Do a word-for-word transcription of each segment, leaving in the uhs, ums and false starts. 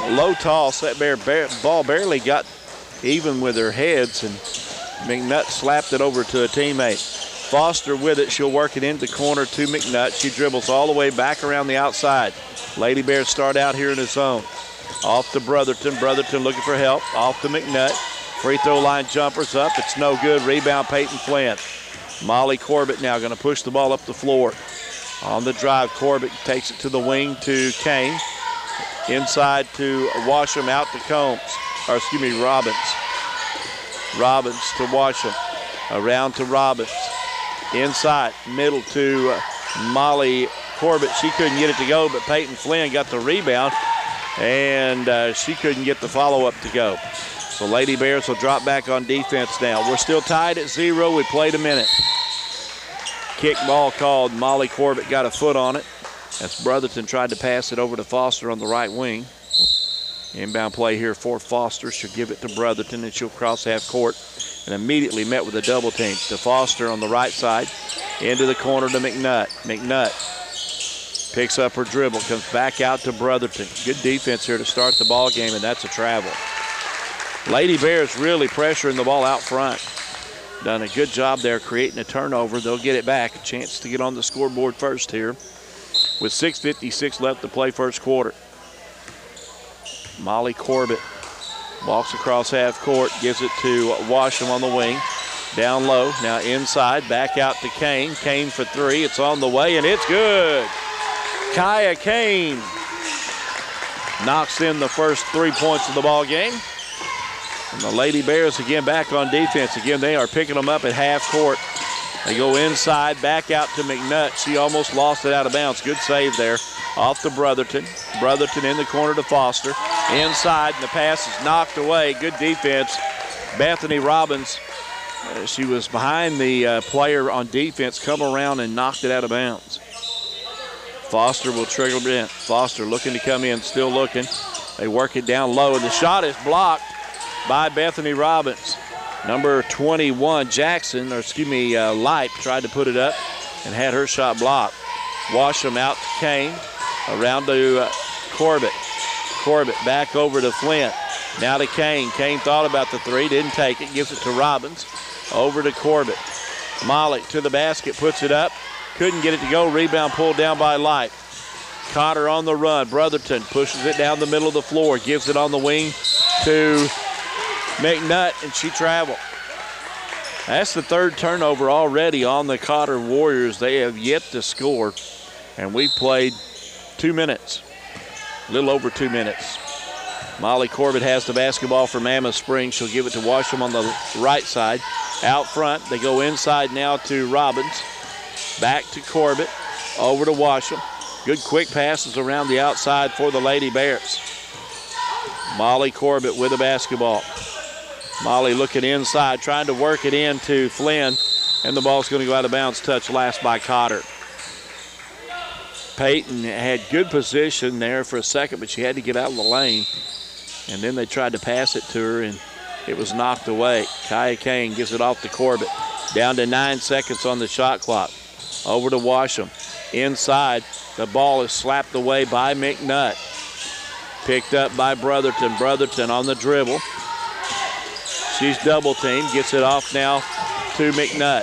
low toss. That bear, bear, ball barely got even with her heads, and McNutt slapped it over to a teammate. Foster with it. She'll work it into the corner to McNutt. She dribbles all the way back around the outside. Lady Bears start out here in the zone. Off to Brotherton. Brotherton looking for help. Off to McNutt. Free throw line jumpers up. It's no good. Rebound, Peyton Flynn. Molly Corbett now going to push the ball up the floor. On the drive, Corbett takes it to the wing to Kane. Inside to Washam, out to Combs. Or excuse me, Robbins. Robbins to Washam. Around to Robbins. Inside, middle to uh, Molly Corbett. She couldn't get it to go, but Peyton Flynn got the rebound, and uh, she couldn't get the follow-up to go. So Lady Bears will drop back on defense now. We're still tied at zero. We played a minute. Kick ball called. Molly Corbett got a foot on it as Brotherton tried to pass it over to Foster on the right wing. Inbound play here for Foster. She'll give it to Brotherton, and she'll cross half court and immediately met with a double team. To Foster on the right side. Into the corner to McNutt. McNutt picks up her dribble, comes back out to Brotherton. Good defense here to start the ball game, and that's a travel. Lady Bears really pressuring the ball out front. Done a good job there creating a turnover. They'll get it back. A chance to get on the scoreboard first here with six fifty-six left to play first quarter. Molly Corbett walks across half court, gives it to Washam on the wing. Down low, now inside, back out to Kane. Kane for three, it's on the way, and it's good. Kaya Kane knocks in the first three points of the ball game. And the Lady Bears again back on defense. Again, they are picking them up at half court. They go inside, back out to McNutt. She almost lost it out of bounds. Good save there. Off to Brotherton. Brotherton in the corner to Foster. Inside, and the pass is knocked away. Good defense. Bethany Robbins, uh, she was behind the uh, player on defense, come around and knocked it out of bounds. Foster will trigger it in. Foster looking to come in, still looking. They work it down low, and the shot is blocked by Bethany Robbins. Number twenty-one, Jackson, or excuse me, uh, Light tried to put it up and had her shot blocked. Washam out to Kane, around to uh, Corbett. Corbett back over to Flint. Now to Kane. Kane thought about the three, didn't take it, gives it to Robbins. Over to Corbett. Mollick to the basket, puts it up. Couldn't get it to go. Rebound pulled down by Light. Cotter on the run. Brotherton pushes it down the middle of the floor, gives it on the wing to McNutt, and she traveled. That's the third turnover already on the Cotter Warriors. They have yet to score, and we played two minutes, a little over two minutes. Molly Corbett has the basketball for Mammoth Springs. She'll give it to Washam on the right side. Out front, they go inside now to Robbins. Back to Corbett, over to Washam. Good quick passes around the outside for the Lady Bears. Molly Corbett with the basketball. Molly looking inside, trying to work it into Flynn, and the ball's going to go out of bounds. Touch last by Cotter. Peyton had good position there for a second, but she had to get out of the lane. And then they tried to pass it to her, and it was knocked away. Kaya Kane gives it off to Corbett. Down to nine seconds on the shot clock. Over to Washam. Inside, the ball is slapped away by McNutt. Picked up by Brotherton. Brotherton on the dribble. She's double teamed, gets it off now to McNutt.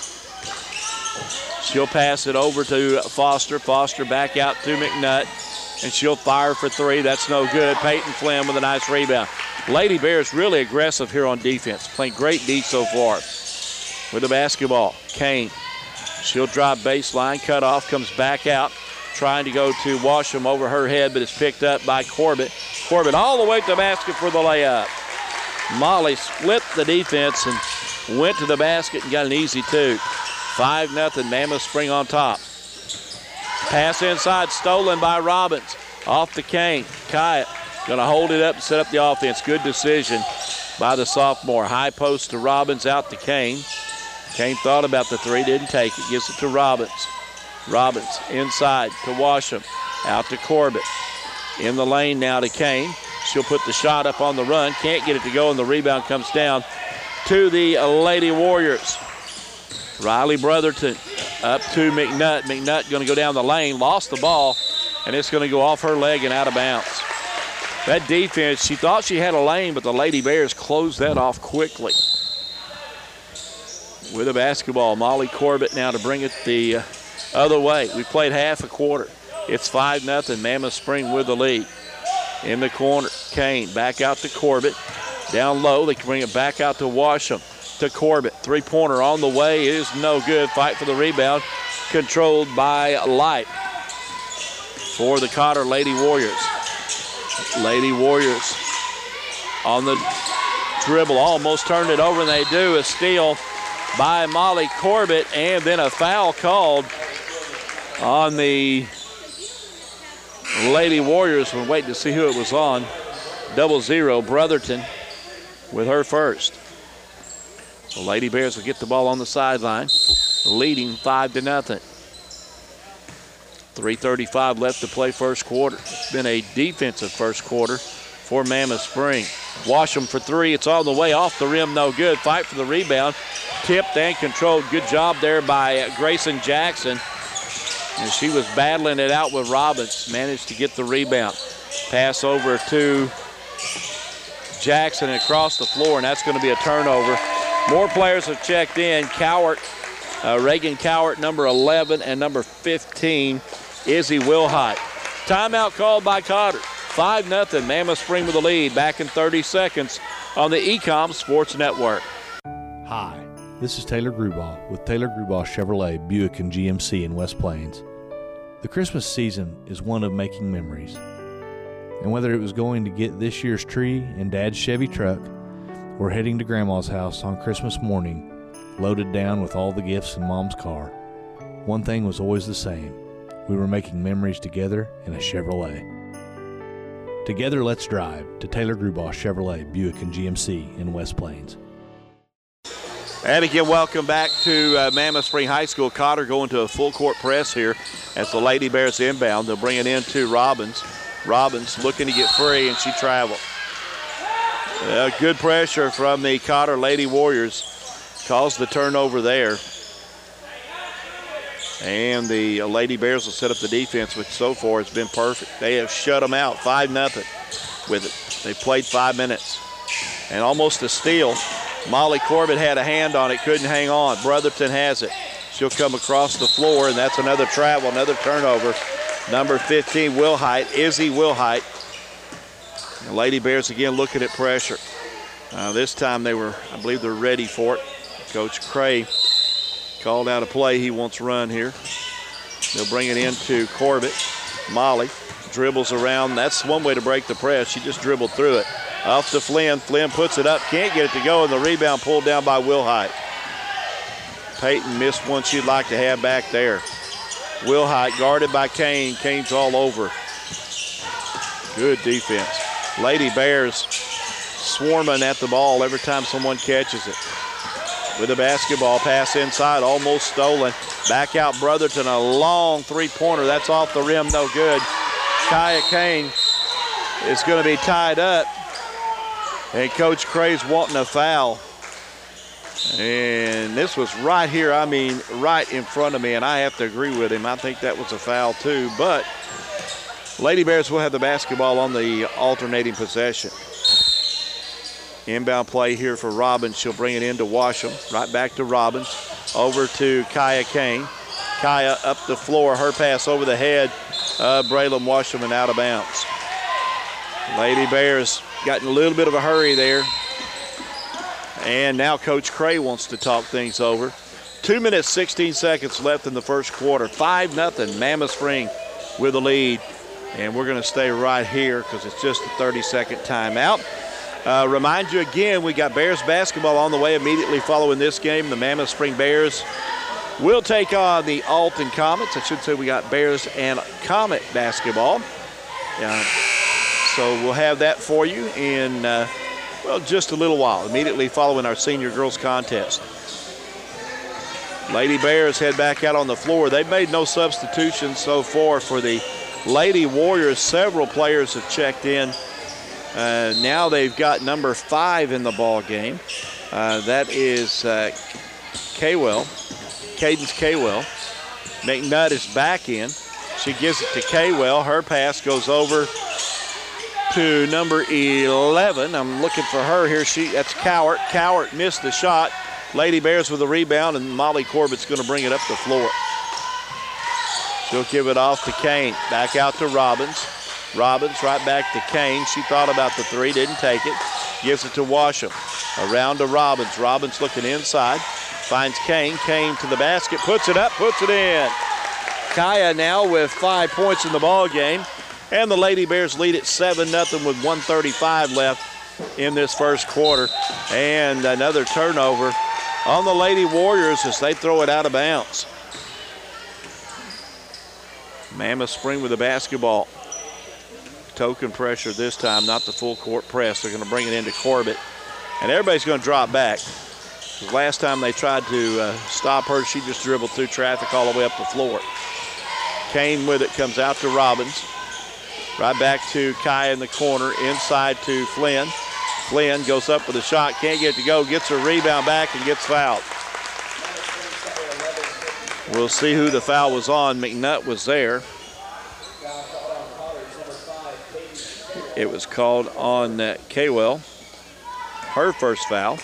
She'll pass it over to Foster. Foster back out to McNutt, and she'll fire for three. That's no good. Peyton Flynn with a nice rebound. Lady Bears really aggressive here on defense, playing great D so far. With the basketball, Kane. She'll drive baseline, cut off, comes back out, trying to go to Washam over her head, but it's picked up by Corbett. Corbett all the way to the basket for the layup. Molly split the defense and went to the basket and got an easy two. five nothing, Mammoth Spring on top. Pass inside, stolen by Robbins. Off to Kane. Kaya going to hold it up and set up the offense. Good decision by the sophomore. High post to Robbins, out to Kane. Kane thought about the three, didn't take it. Gives it to Robbins. Robbins inside to Washam. Out to Corbett. In the lane now to Kane. She'll put the shot up on the run. Can't get it to go, and the rebound comes down to the Lady Warriors. Riley Brotherton up to McNutt. McNutt going to go down the lane. Lost the ball, and it's going to go off her leg and out of bounds. That defense, she thought she had a lane, but the Lady Bears closed that off quickly. With a basketball, Molly Corbett now to bring it the other way. We played half a quarter. It's five nothing. Mammoth Spring with the lead. In the corner, Kane back out to Corbett. Down low, they can bring it back out to Washam. To Corbett, three-pointer on the way. It is no good. Fight for the rebound. Controlled by Light for the Cotter Lady Warriors. Lady Warriors on the dribble. Almost turned it over, and they do. A steal by Molly Corbett, and then a foul called on the Lady Warriors. We're waiting to see who it was on. Double zero, Brotherton with her first. So Lady Bears will get the ball on the sideline, leading five to nothing. three thirty-five left to play first quarter. It's been a defensive first quarter for Mammoth Spring. Washam for three. It's on the way, off the rim, no good. Fight for the rebound. Tipped and controlled. Good job there by Grayson Jackson. And she was battling it out with Robbins. Managed to get the rebound. Pass over to Jackson across the floor, and that's going to be a turnover. More players have checked in. Cowart, uh, Reagan Cowart, number eleven, and number fifteen, Izzy Wilhite. Timeout called by Cotter. five nothing, Mammoth Spring with the lead. Back in thirty seconds on the E-Com Sports Network. Hi, this is Taylor Grubaugh with Taylor Grubaugh Chevrolet, Buick, and G M C in West Plains. The Christmas season is one of making memories. And whether it was going to get this year's tree in Dad's Chevy truck or heading to Grandma's house on Christmas morning, loaded down with all the gifts in Mom's car, one thing was always the same. We were making memories together in a Chevrolet. Together, let's drive to Taylor Grubaugh Chevrolet, Buick, and G M C in West Plains. And again, welcome back to uh, Mammoth Spring High School. Cotter going to a full court press here as the Lady Bears inbound. They'll bring it in to Robbins. Robbins looking to get free, and she traveled. Uh, good pressure from the Cotter Lady Warriors. Caused the turnover there. And the uh, Lady Bears will set up the defense, which so far has been perfect. They have shut them out, five nothing with it. They played five minutes. And almost a steal. Molly Corbett had a hand on it, couldn't hang on. Brotherton has it. She'll come across the floor, and that's another travel, another turnover. Number fifteen, Wilhite, Izzy Wilhite. The Lady Bears again looking at pressure. Uh, this time they were, I believe they're ready for it. Coach Cray called out a play he wants run here. They'll bring it into Corbett. Molly dribbles around. That's one way to break the press. She just dribbled through it. Off to Flynn. Flynn puts it up. Can't get it to go, and the rebound pulled down by Wilhite. Peyton missed one she'd like to have back there. Wilhite guarded by Kane. Kane's all over. Good defense. Lady Bears swarming at the ball every time someone catches it. With a basketball pass inside, almost stolen. Back out Brotherton, a long three-pointer. That's off the rim, no good. Kaya Kane is going to be tied up. And Coach Cray's wanting a foul. And this was right here, I mean, right in front of me, and I have to agree with him. I think that was a foul too, but Lady Bears will have the basketball on the alternating possession. Inbound play here for Robbins. She'll bring it into Washam. Right back to Robbins. Over to Kaya Kane. Kaya up the floor. Her pass over the head of Braylon Washam and out of bounds. Lady Bears got in a little bit of a hurry there. And now Coach Cray wants to talk things over. Two minutes, sixteen seconds left in the first quarter. five nothing, Mammoth Spring with the lead. And we're going to stay right here because it's just a thirty-second timeout. Uh, remind you again, we got Bears basketball on the way immediately following this game. The Mammoth Spring Bears will take on the Alton Comets. I should say we got Bears and Comet basketball. Uh, so we'll have that for you in, uh, well, just a little while, immediately following our senior girls contest. Lady Bears head back out on the floor. They've made no substitutions so far for the Lady Warriors. Several players have checked in. Uh, now they've got number five in the ball game. Uh, that is uh, Kaywell, Cadence Kaywell. McNutt is back in. She gives it to Kaywell. Her pass goes over to number eleven. I'm looking for her here. She That's Cowart. Cowart missed the shot. Lady Bears with the rebound, and Molly Corbett's going to bring it up the floor. She'll give it off to Kane. Back out to Robbins. Robbins right back to Kane. She thought about the three, didn't take it. Gives it to Washam. Around to Robbins. Robbins looking inside. Finds Kane. Kane to the basket. Puts it up. Puts it in. Kaya now with five points in the ball game. And the Lady Bears lead it seven nothing with one thirty-five left in this first quarter. And another turnover on the Lady Warriors as they throw it out of bounds. Mammoth Spring with the basketball. Token pressure this time, not the full court press. They're going to bring it into Corbett. And everybody's going to drop back. Last time they tried to uh, stop her, she just dribbled through traffic all the way up the floor. Kane with it, comes out to Robbins. Right back to Kai in the corner, inside to Flynn. Flynn goes up with a shot, can't get it to go, gets her rebound back and gets fouled. We'll see who the foul was on. McNutt was there. It was called on uh, Kaywell. Her first foul.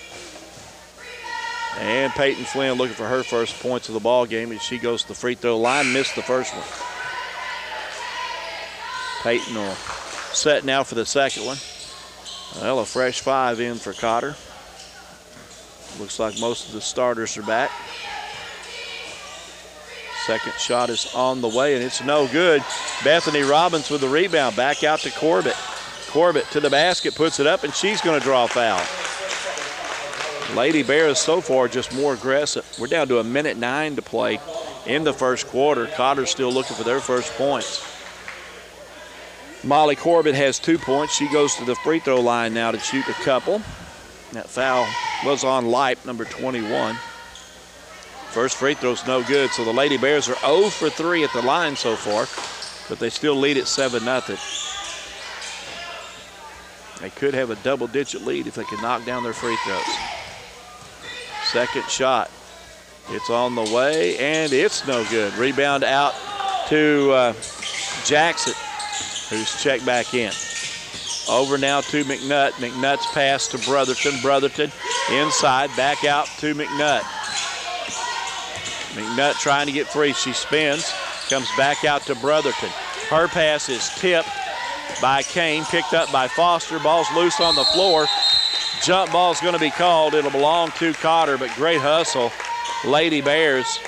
And Peyton Flynn looking for her first points of the ball game as she goes to the free throw line, missed the first one. Peyton will set now for the second one. Well, a fresh five in for Cotter. Looks like most of the starters are back. Second shot is on the way, and it's no good. Bethany Robbins with the rebound. Back out to Corbett. Corbett to the basket, puts it up, and she's going to draw a foul. Lady Bears so far just more aggressive. We're down to a minute nine to play in the first quarter. Cotter's still looking for their first points. Molly Corbett has two points. She goes to the free throw line now to shoot a couple. That foul was on Leip, number twenty-one. First free throw's no good, so the Lady Bears are zero for three at the line so far, but they still lead at seven nothing. They could have a double-digit lead if they can knock down their free throws. Second shot. It's on the way, and it's no good. Rebound out to uh, Jackson, who's checked back in. Over now to McNutt. McNutt's pass to Brotherton. Brotherton inside, back out to McNutt. McNutt trying to get free. She spins, comes back out to Brotherton. Her pass is tipped by Kane, picked up by Foster. Ball's loose on the floor. Jump ball's going to be called. It'll belong to Cotter, but great hustle. Lady Bears.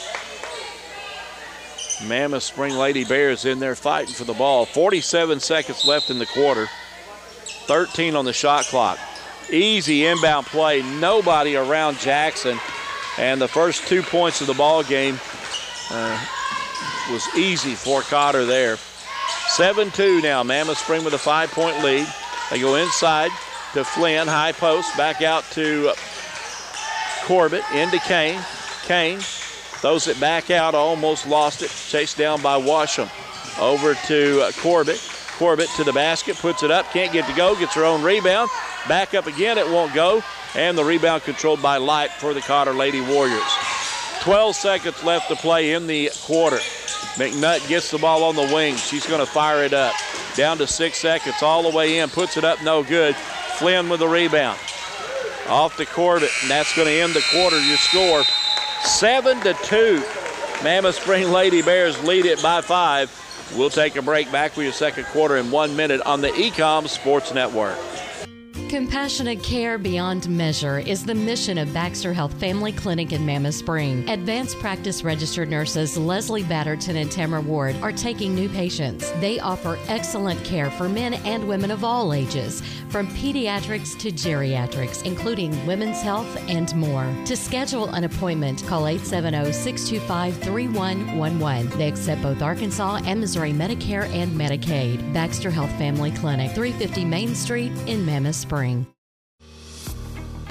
Mammoth Spring Lady Bears in there fighting for the ball. forty-seven seconds left in the quarter. thirteen on the shot clock. Easy inbound play. Nobody around Jackson. And the first two points of the ball game uh, was easy for Cotter there. seven two now. Mammoth Spring with a five-point lead. They go inside to Flynn, high post, back out to Corbett, into Kane. Kane throws it back out, almost lost it. Chased down by Washam. Over to uh, Corbett. Corbett to the basket, puts it up, can't get to go, gets her own rebound. Back up again, it won't go. And the rebound controlled by Light for the Cotter Lady Warriors. twelve seconds left to play in the quarter. McNutt gets the ball on the wing. She's going to fire it up. Down to six seconds, all the way in, puts it up, no good. Flynn with the rebound. Off to Corbett, and that's going to end the quarter. Your score, seven to two. Mammoth Spring Lady Bears lead it by five. We'll take a break. Back for your second quarter in one minute on the E COM Sports Network. Compassionate care beyond measure is the mission of Baxter Health Family Clinic in Mammoth Spring. Advanced practice registered nurses Leslie Batterton and Tamara Ward are taking new patients. They offer excellent care for men and women of all ages, from pediatrics to geriatrics, including women's health and more. To schedule an appointment, call eight seven zero, six two five, three one one one. They accept both Arkansas and Missouri Medicare and Medicaid. Baxter Health Family Clinic, three fifty Main Street in Mammoth Spring.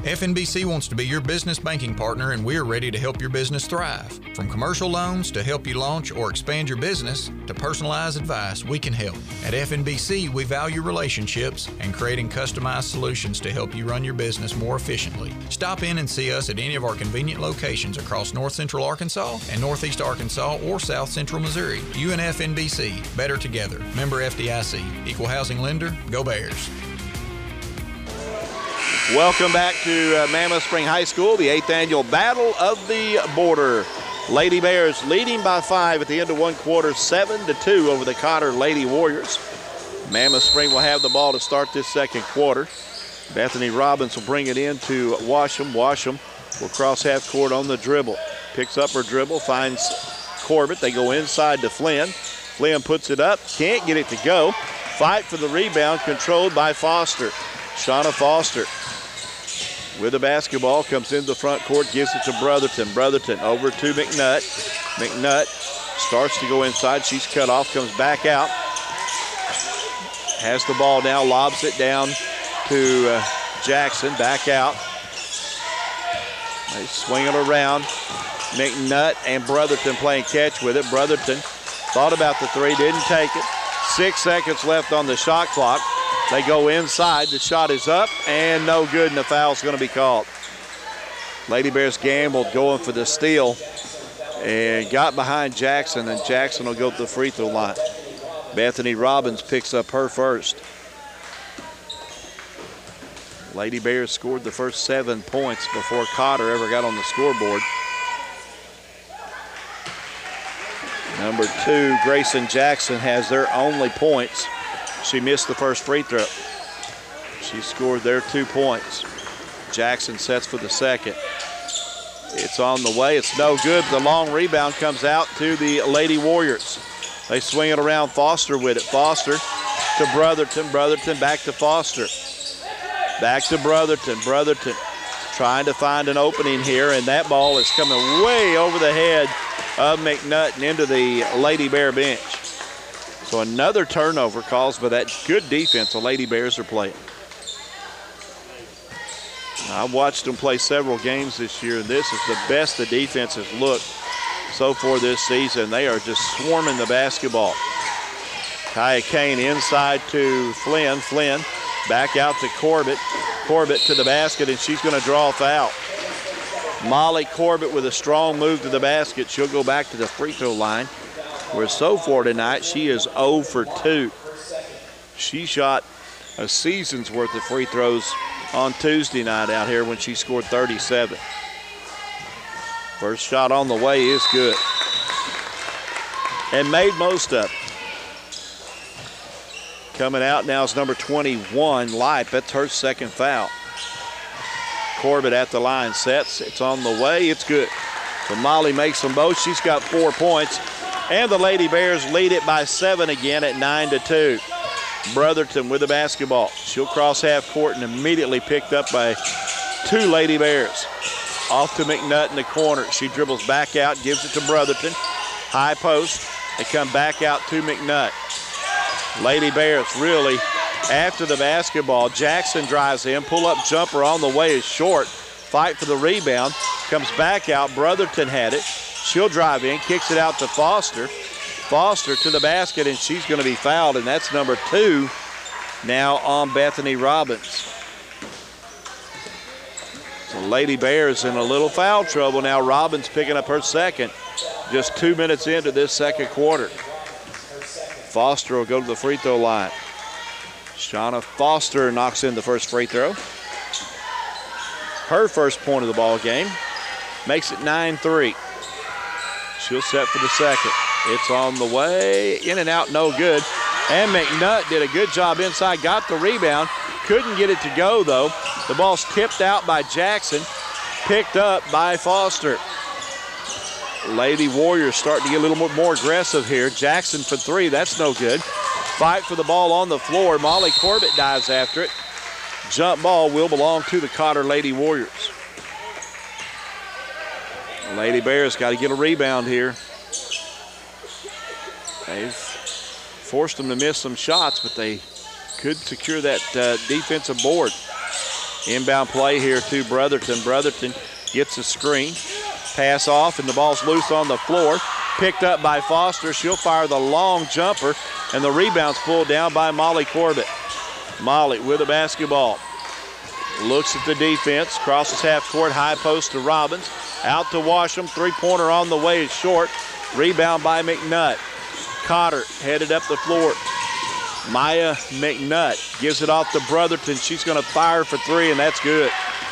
F N B C wants to be your business banking partner, and we're ready to help your business thrive. From commercial loans to help you launch or expand your business to personalized advice, we can help. At F N B C, we value relationships and creating customized solutions to help you run your business more efficiently. Stop in and see us at any of our convenient locations across North Central Arkansas and Northeast Arkansas or South Central Missouri. You and F N B C, better together. Member F D I C. Equal housing lender. Go Bears. Welcome back to uh, Mammoth Spring High School, the eighth annual Battle of the Border. Lady Bears leading by five at the end of one quarter, seven to two over the Cotter Lady Warriors. Mammoth Spring will have the ball to start this second quarter. Bethany Robbins will bring it in to Washam. Washam will cross half court on the dribble. Picks up her dribble, finds Corbett. They go inside to Flynn. Flynn puts it up, can't get it to go. Fight for the rebound, controlled by Foster. Shauna Foster with the basketball, comes into the front court, gives it to Brotherton. Brotherton over to McNutt. McNutt starts to go inside. She's cut off, comes back out. Has the ball now, lobs it down to uh, Jackson, back out. They swing it around. McNutt and Brotherton playing catch with it. Brotherton thought about the three, didn't take it. Six seconds left on the shot clock. They go inside. The shot is up and no good, and the foul's going to be called. Lady Bears gambled going for the steal and got behind Jackson, and Jackson will go to the free throw line. Bethany Robbins picks up her first. Lady Bears scored the first seven points before Cotter ever got on the scoreboard. Number two, Grayson Jackson, has their only points. She missed the first free throw. She scored their two points. Jackson sets for the second. It's on the way. It's no good. The long rebound comes out to the Lady Warriors. They swing it around. Foster with it. Foster to Brotherton. Brotherton back to Foster. Back to Brotherton. Brotherton trying to find an opening here, and that ball is coming way over the head of McNutt and into the Lady Bear bench. So another turnover caused by that good defense the Lady Bears are playing. I've watched them play several games this year, and this is the best the defense has looked so far this season. They are just swarming the basketball. Kaya Kane inside to Flynn. Flynn back out to Corbett. Corbett to the basket, and she's going to draw a foul. Molly Corbett with a strong move to the basket. She'll go back to the free throw line, where so far tonight she is zero for two. She shot a season's worth of free throws on Tuesday night out here when she scored thirty-seven. First shot on the way is good. And made most of it. Coming out now is number twenty-one, Lipe. That's her second foul. Corbett at the line, sets. It's on the way. It's good. So Molly makes them both. She's got four points. And the Lady Bears lead it by seven again at nine to two. Brotherton with the basketball. She'll cross half court and immediately picked up by two Lady Bears. Off to McNutt in the corner. She dribbles back out, gives it to Brotherton. High post. They come back out to McNutt. Lady Bears really after the basketball. Jackson drives in. Pull-up jumper on the way is short. Fight for the rebound. Comes back out. Brotherton had it. She'll drive in, kicks it out to Foster. Foster to the basket, and she's going to be fouled, and that's number two now on Bethany Robbins. So Lady Bears in a little foul trouble now. Robbins picking up her second just two minutes into this second quarter. Foster will go to the free throw line. Shauna Foster knocks in the first free throw. Her first point of the ball game. Makes it nine three. She'll set for the second. It's on the way. In and out, no good. And McNutt did a good job inside. Got the rebound. Couldn't get it to go, though. The ball's tipped out by Jackson. Picked up by Foster. Lady Warriors starting to get a little more, more aggressive here. Jackson for three. That's no good. Fight for the ball on the floor. Molly Corbett dives after it. Jump ball will belong to the Cotter Lady Warriors. Lady Bears got to get a rebound here. They've forced them to miss some shots, but they could secure that uh, defensive board. Inbound play here to Brotherton. Brotherton gets a screen. Pass off, and the ball's loose on the floor. Picked up by Foster. She'll fire the long jumper, and the rebound's pulled down by Molly Corbett. Molly with the basketball. Looks at the defense. Crosses half court. High post to Robbins. Out to Washam. Three-pointer on the way. It's short. Rebound by McNutt. Cotter headed up the floor. Maya McNutt gives it off to Brotherton. She's going to fire for three, and that's good.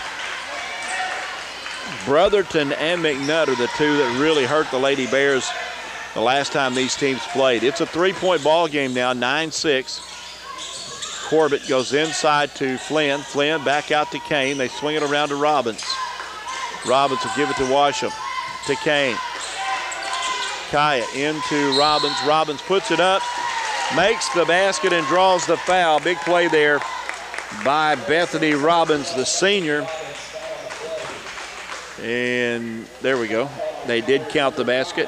Brotherton and McNutt are the two that really hurt the Lady Bears the last time these teams played. It's a three-point ball game now, nine six. Corbett goes inside to Flynn. Flynn back out to Kane. They swing it around to Robbins. Robbins will give it to Washam. To Kane. Kaya into Robbins. Robbins puts it up, makes the basket, and draws the foul. Big play there by Bethany Robbins, the senior. And there we go. They did count the basket.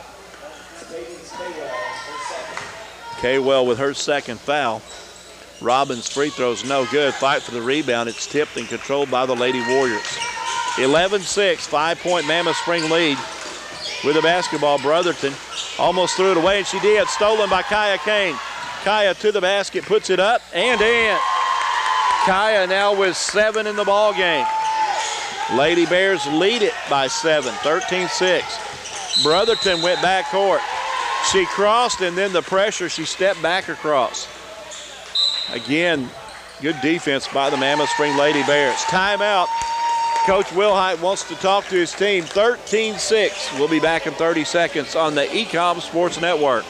Kaywell with her second foul. Robbins' free throw's no good. Fight for the rebound. It's tipped and controlled by the Lady Warriors. eleven six, five-point Mammoth Spring lead. With the basketball, Brotherton almost threw it away, and she did. Stolen by Kaya Kane. Kaya to the basket, puts it up, and in. Kaya now with seven in the ball game. Lady Bears lead it by seven, thirteen six. Brotherton went back court. She crossed, and then the pressure, she stepped back across. Again, good defense by the Mammoth Spring Lady Bears. Timeout. Coach Wilhite wants to talk to his team. thirteen six. We'll be back in thirty seconds on the Ecom Sports Network.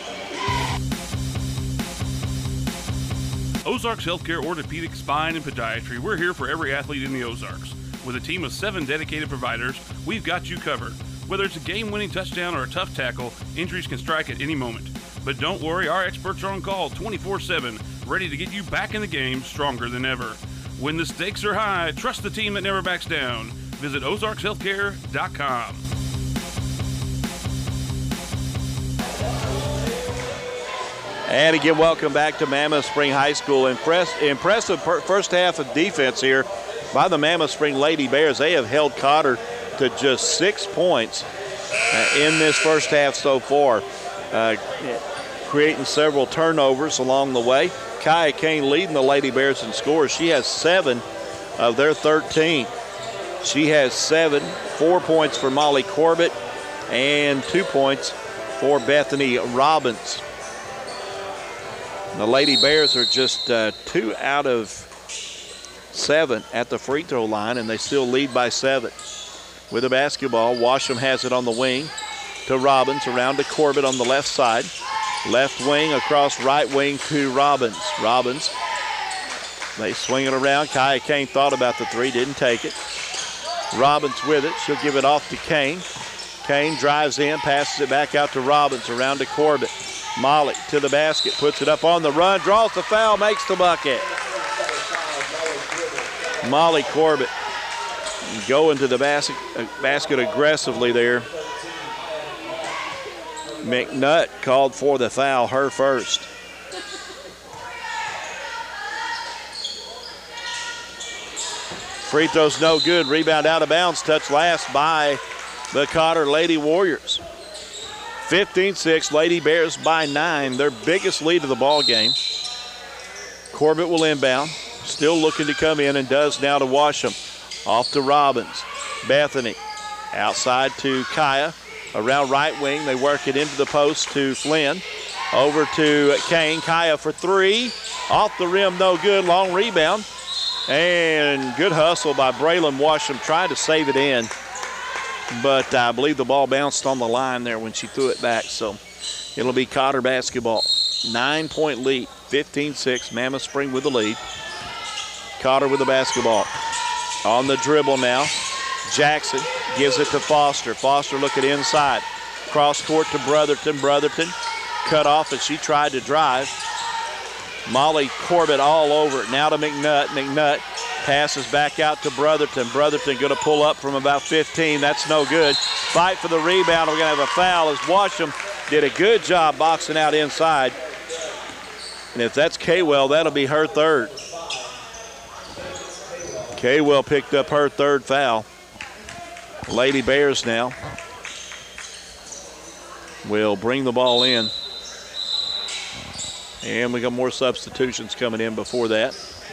Ozarks Healthcare Orthopedic, Spine, and Podiatry. We're here for every athlete in the Ozarks. With a team of seven dedicated providers, we've got you covered. Whether it's a game-winning touchdown or a tough tackle, injuries can strike at any moment. But don't worry, our experts are on call twenty-four seven, ready to get you back in the game stronger than ever. When the stakes are high, trust the team that never backs down. Visit ozarks healthcare dot com. And again, welcome back to Mammoth Spring High School. Impress, impressive per, first half of defense here by the Mammoth Spring Lady Bears. They have held Cotter to just six points uh, in this first half so far, uh, creating several turnovers along the way. Kaya Kane leading the Lady Bears in scores. She has seven of their thirteen. She has seven, four points for Molly Corbett, and two points for Bethany Robbins. The Lady Bears are just uh, two out of seven at the free throw line, and they still lead by seven. With the basketball, Washam has it on the wing to Robbins, around to Corbett on the left side. Left wing across right wing to Robbins. Robbins, they swing it around. Kaya Kane thought about the three, didn't take it. Robbins with it. She'll give it off to Kane. Kane drives in, passes it back out to Robbins, around to Corbett. Molly to the basket, puts it up on the run, draws the foul, makes the bucket. Molly Corbett going to the basket, basket aggressively there. McNutt called for the foul, her first. Free throw's no good. Rebound out of bounds. Touch last by the Cotter Lady Warriors. fifteen six, Lady Bears by nine. Their biggest lead of the ball game. Corbett will inbound. Still looking to come in, and does now to Washam. Off to Robbins. Bethany outside to Kaya. Around right wing, they work it into the post to Flynn. Over to Kane. Kaya for three. Off the rim, no good. Long rebound. And good hustle by Braylon Washam. Tried to save it in. But I believe the ball bounced on the line there when she threw it back. So it'll be Cotter basketball. Nine-point lead. fifteen six. Mammoth Spring with the lead. Cotter with the basketball. On the dribble now. Jackson gives it to Foster. Foster looking inside. Cross court to Brotherton. Brotherton cut off as she tried to drive. Molly Corbett all over it. Now to McNutt. McNutt passes back out to Brotherton. Brotherton going to pull up from about fifteen. That's no good. Fight for the rebound. We're going to have a foul as Washam did a good job boxing out inside. And if that's Kaywell, that'll be her third. Kaywell picked up her third foul. Lady Bears now will bring the ball in. And we got more substitutions coming in before that.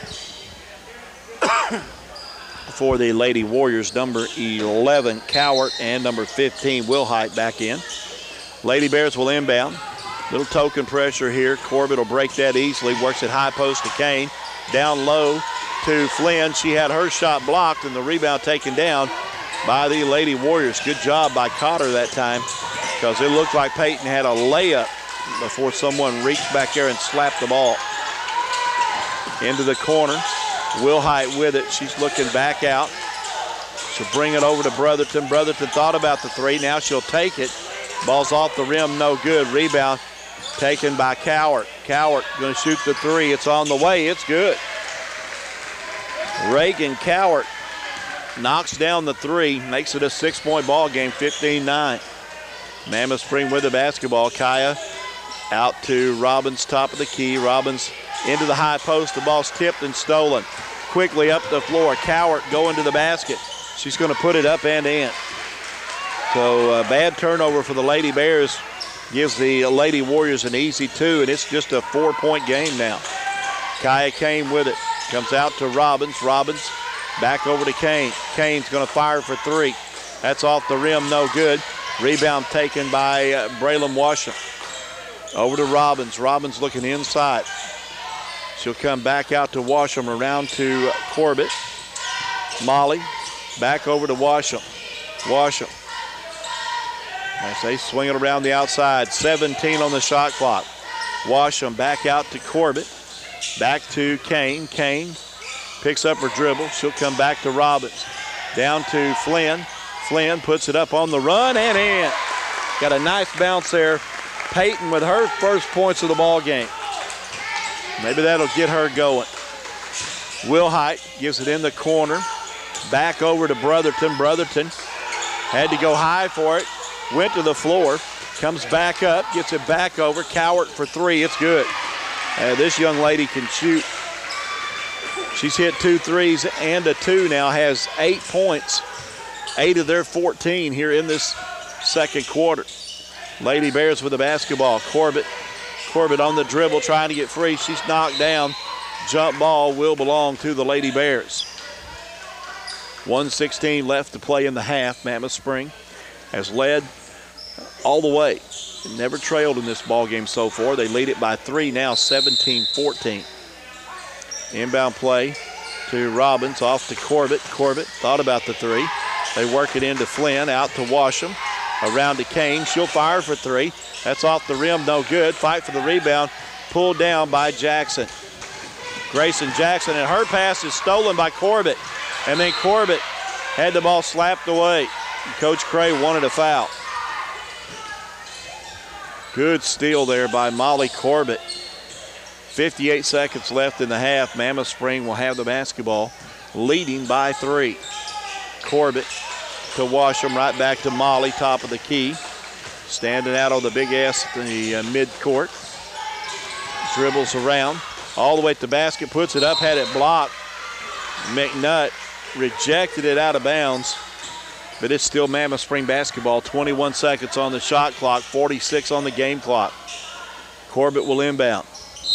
For the Lady Warriors, number eleven, Cowart, and number fifteen, Wilhite back in. Lady Bears will inbound. Little token pressure here. Corbett will break that easily. Works at high post to Kane. Down low to Flynn. She had her shot blocked and the rebound taken down by the Lady Warriors. Good job by Cotter that time, because it looked like Peyton had a layup before someone reached back there and slapped the ball. Into the corner. Wilhite with it. She's looking back out. She'll bring it over to Brotherton. Brotherton thought about the three. Now she'll take it. Ball's off the rim, no good. Rebound taken by Cowart. Cowart going to shoot the three. It's on the way. It's good. Reagan Cowart knocks down the three, makes it a six-point ball game, fifteen nine. Mammoth Spring with the basketball. Kaya out to Robbins, top of the key. Robbins into the high post. The ball's tipped and stolen. Quickly up the floor. Cowart going to the basket. She's going to put it up and in. So a bad turnover for the Lady Bears gives the Lady Warriors an easy two, and it's just a four-point game now. Kaya Kane with it. Comes out to Robbins. Robbins back over to Kane. Kane's going to fire for three. That's off the rim, no good. Rebound taken by uh, Braylon Washam. Over to Robbins. Robbins looking inside. She'll come back out to Washam, around to Corbett. Molly back over to Washam. Washam. As they swing it around the outside. seventeen on the shot clock. Washam back out to Corbett. Back to Kane. Kane picks up her dribble. She'll come back to Robbins. Down to Flynn. Flynn puts it up on the run and in. Got a nice bounce there. Peyton with her first points of the ball game. Maybe that'll get her going. Wilhite gives it in the corner. Back over to Brotherton. Brotherton had to go high for it. Went to the floor. Comes back up. Gets it back over. Cowart for three. It's good. Uh, this young lady can shoot. She's hit two threes and a two now. Has eight points. Eight of their fourteen here in this second quarter. Lady Bears with the basketball. Corbett. Corbett on the dribble trying to get free. She's knocked down. Jump ball will belong to the Lady Bears. one sixteen left to play in the half. Mammoth Spring has led all the way. Never trailed in this ball game so far. They lead it by three now, seventeen fourteen. Inbound play to Robbins, off to Corbett. Corbett thought about the three. They work it into Flynn, out to Washam. Around to Kane. She'll fire for three. That's off the rim, no good. Fight for the rebound. Pulled down by Jackson. Grayson Jackson, and her pass is stolen by Corbett. And then Corbett had the ball slapped away. Coach Cray wanted a foul. Good steal there by Molly Corbett. fifty-eight seconds left in the half. Mammoth Spring will have the basketball, leading by three. Corbett to Washam, right back to Molly, top of the key. Standing out on the big S in the uh, mid-court. Dribbles around, all the way to the basket, puts it up, had it blocked. McNutt rejected it out of bounds, but it's still Mammoth Spring basketball. twenty-one seconds on the shot clock, forty-six on the game clock. Corbett will inbound.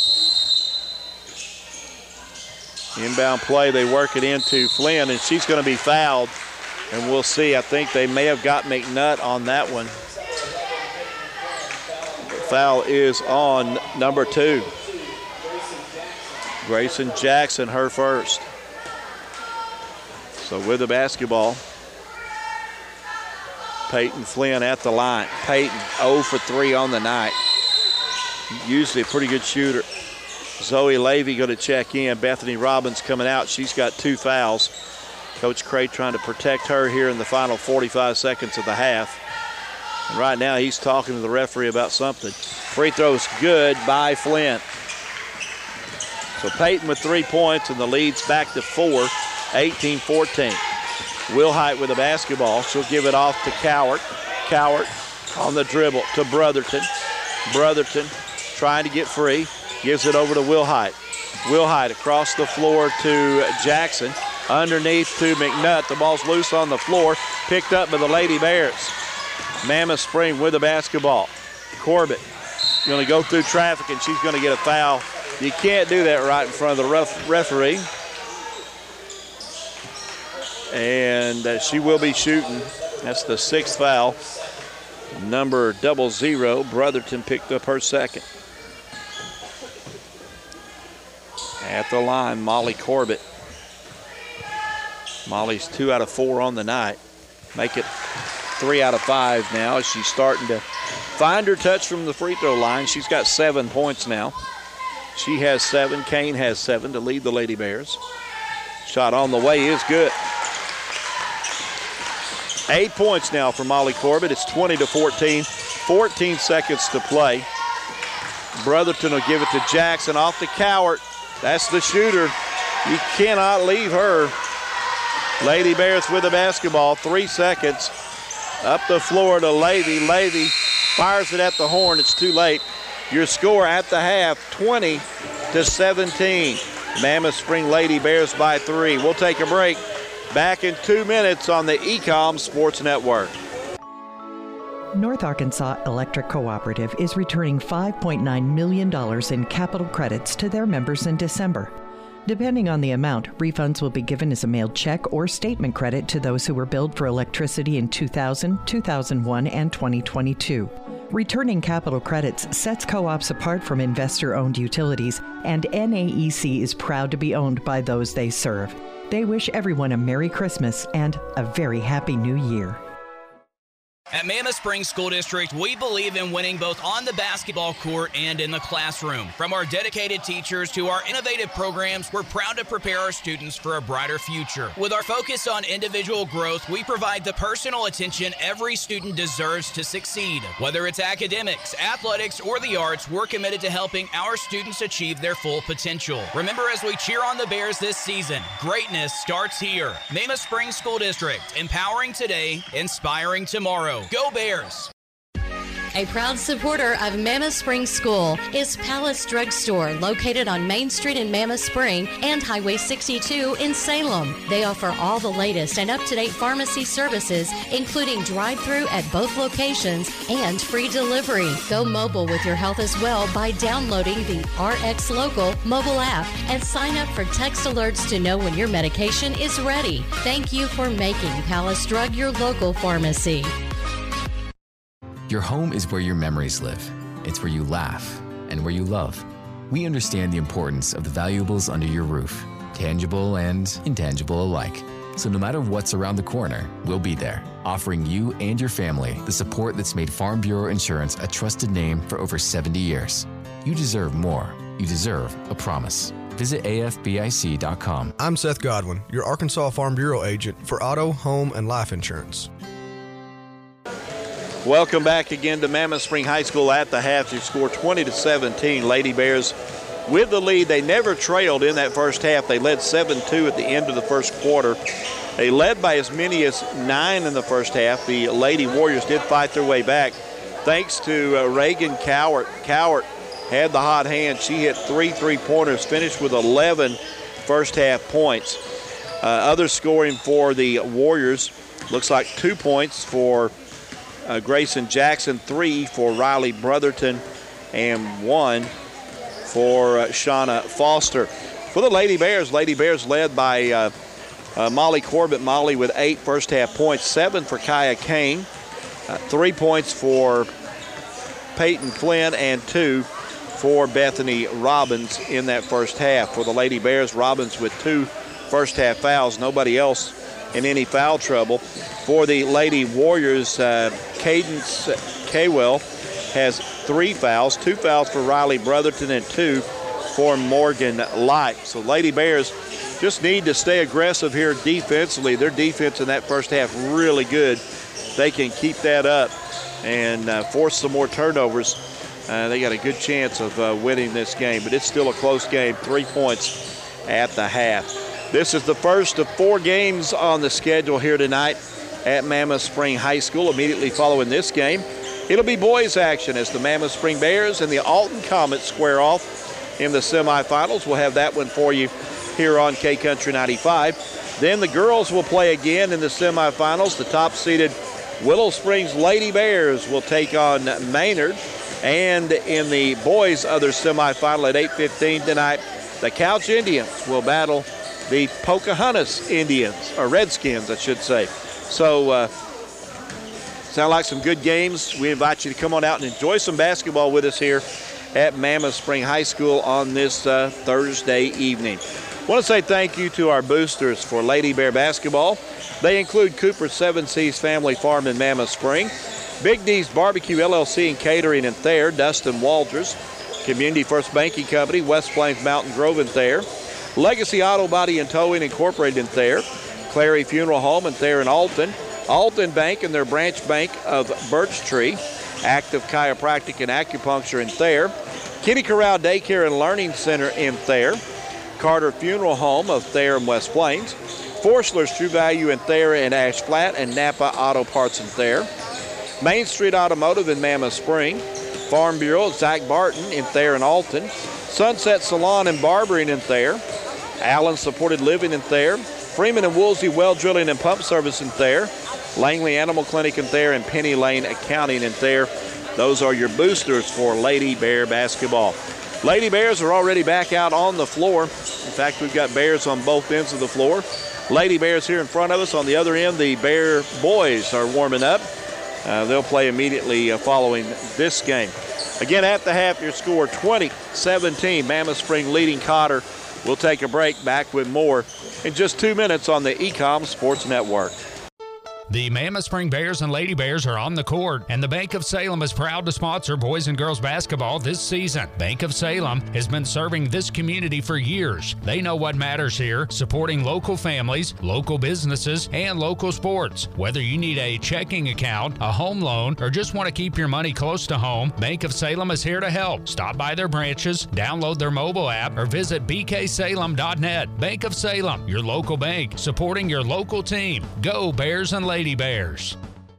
Inbound play, they work it into Flynn, and she's going to be fouled. And we'll see. I think they may have got McNutt on that one. The foul is on number two. Grayson Jackson, her first. So with the basketball, Peyton Flynn at the line. Peyton zero for three on the night. Usually a pretty good shooter. Zoe Levy going to check in. Bethany Robbins coming out. She's got two fouls. Coach Cray trying to protect her here in the final forty-five seconds of the half. And right now he's talking to the referee about something. Free throw's good by Flynn. So Peyton with three points, and the lead's back to four, eighteen fourteen. Wilhite with the basketball. She'll give it off to Cowart. Cowart on the dribble to Brotherton. Brotherton trying to get free. Gives it over to Wilhite. Wilhite across the floor to Jackson. underneath to McNutt. The ball's loose on the floor, picked up by the Lady Bears. Mammoth Spring with the basketball. Corbett going to go through traffic, and she's going to get a foul. You can't do that right in front of the ref- referee. And uh, she will be shooting. That's the sixth foul. Number double zero, Brotherton picked up her second. At the line, Molly Corbett. Molly's two out of four on the night. Make it three out of five now as she's starting to find her touch from the free throw line. She's got seven points now. She has seven. Kane has seven to lead the Lady Bears. Shot on the way is good. Eight points now for Molly Corbett. It's twenty to fourteen. fourteen seconds to play. Brotherton will give it to Jackson off to Cowart. That's the shooter. You cannot leave her. Lady Bears with the basketball. Three seconds. Up the floor to Lavey. Lavey fires it at the horn. It's too late. Your score at the half, twenty to seventeen. Mammoth Spring Lady Bears by three. We'll take a break. Back in two minutes on the Ecom Sports Network. North Arkansas Electric Cooperative is returning five point nine million dollars in capital credits to their members in December. Depending on the amount, refunds will be given as a mailed check or statement credit to those who were billed for electricity in two thousand, two thousand one, and twenty twenty-two. Returning capital credits sets co-ops apart from investor-owned utilities, and N A E C is proud to be owned by those they serve. They wish everyone a Merry Christmas and a very Happy New Year. At Mammoth Spring School District, we believe in winning both on the basketball court and in the classroom. From our dedicated teachers to our innovative programs, we're proud to prepare our students for a brighter future. With our focus on individual growth, we provide the personal attention every student deserves to succeed. Whether it's academics, athletics, or the arts, we're committed to helping our students achieve their full potential. Remember, as we cheer on the Bears this season, greatness starts here. Mammoth Spring School District, empowering today, inspiring tomorrow. Go Bears! A proud supporter of Mammoth Spring School is Palace Drug Store, located on Main Street in Mammoth Spring and Highway sixty-two in Salem. They offer all the latest and up-to-date pharmacy services, including drive-through at both locations and free delivery. Go mobile with your health as well by downloading the R X Local mobile app and sign up for text alerts to know when your medication is ready. Thank you for making Palace Drug your local pharmacy. Your home is where your memories live. It's where you laugh and where you love. We understand the importance of the valuables under your roof, tangible and intangible alike. So no matter what's around the corner, we'll be there, offering you and your family the support that's made Farm Bureau Insurance a trusted name for over seventy years. You deserve more. You deserve a promise. Visit A F B I C dot com. I'm Seth Godwin, your Arkansas Farm Bureau agent for auto, home, and life insurance. Welcome back again to Mammoth Spring High School at the half. You score twenty to seventeen. Lady Bears with the lead. They never trailed in that first half. They led seven two at the end of the first quarter. They led by as many as nine in the first half. The Lady Warriors did fight their way back thanks to uh, Reagan Cowart. Cowart had the hot hand. She hit three three-pointers, finished with eleven first half points. Uh, other scoring for the Warriors looks like two points for Uh, Grayson Jackson, three for Riley Brotherton, and one for uh, Shauna Foster. For the Lady Bears, Lady Bears led by uh, uh, Molly Corbett. Molly with eight first half points, seven for Kaya Kane, uh, three points for Peyton Flynn, and two for Bethany Robbins in that first half. For the Lady Bears, Robbins with two first half fouls, nobody else in any foul trouble. For the Lady Warriors, uh, Cadence Kaywell has three fouls, two fouls for Riley Brotherton and two for Morgan Light. So Lady Bears just need to stay aggressive here defensively. Their defense in that first half really good. They can keep that up and uh, force some more turnovers. Uh, they got a good chance of uh, winning this game, but it's still a close game, three points at the half. This is the first of four games on the schedule here tonight at Mammoth Spring High School. Immediately following this game, it'll be boys action as the Mammoth Spring Bears and the Alton Comets square off in the semifinals. We'll have that one for you here on K Country ninety-five. Then the girls will play again in the semifinals. The top-seeded Willow Springs Lady Bears will take on Maynard. And in the boys' other semifinal at eight fifteen tonight, the Couch Indians will battle the Pocahontas Indians, or Redskins, I should say. So, uh, sound like some good games. We invite you to come on out and enjoy some basketball with us here at Mammoth Spring High School on this uh, Thursday evening. I want to say thank you to our boosters for Lady Bear basketball. They include Cooper Seven Seas Family Farm in Mammoth Spring, Big D's Barbecue L L C and Catering in Thayer, Dustin Walters, Community First Banking Company, West Plains Mountain Grove in Thayer, Legacy Auto Body and Towing Incorporated in Thayer, Clary Funeral Home in Thayer and Alton, Alton Bank and their branch bank of Birch Tree, Active Chiropractic and Acupuncture in Thayer, Kitty Corral Daycare and Learning Center in Thayer, Carter Funeral Home of Thayer and West Plains, Forstler's True Value in Thayer and Ash Flat, and Napa Auto Parts in Thayer, Main Street Automotive in Mammoth Spring, Farm Bureau Zach Barton in Thayer and Alton, Sunset Salon and Barbering in Thayer, Allen Supported Living in Thayer, Freeman and Woolsey Well Drilling and Pump Service in Thayer, Langley Animal Clinic in Thayer, and Penny Lane Accounting in Thayer. Those are your boosters for Lady Bear basketball. Lady Bears are already back out on the floor. In fact, we've got Bears on both ends of the floor. Lady Bears here in front of us. On the other end, the Bear boys are warming up. Uh, they'll play immediately uh, following this game. Again, at the half, your score twenty seventeen. Mammoth Spring leading Cotter. We'll take a break, back with more in just two minutes on the E-Com Sports Network. The Mammoth Spring Bears and Lady Bears are on the court, and the Bank of Salem is proud to sponsor boys and girls basketball this season. Bank of Salem has been serving this community for years. They know what matters here, supporting local families, local businesses, and local sports. Whether you need a checking account, a home loan, or just want to keep your money close to home, Bank of Salem is here to help. Stop by their branches, download their mobile app, or visit b k salem dot net. Bank of Salem, your local bank, supporting your local team. Go Bears and Lady Bears.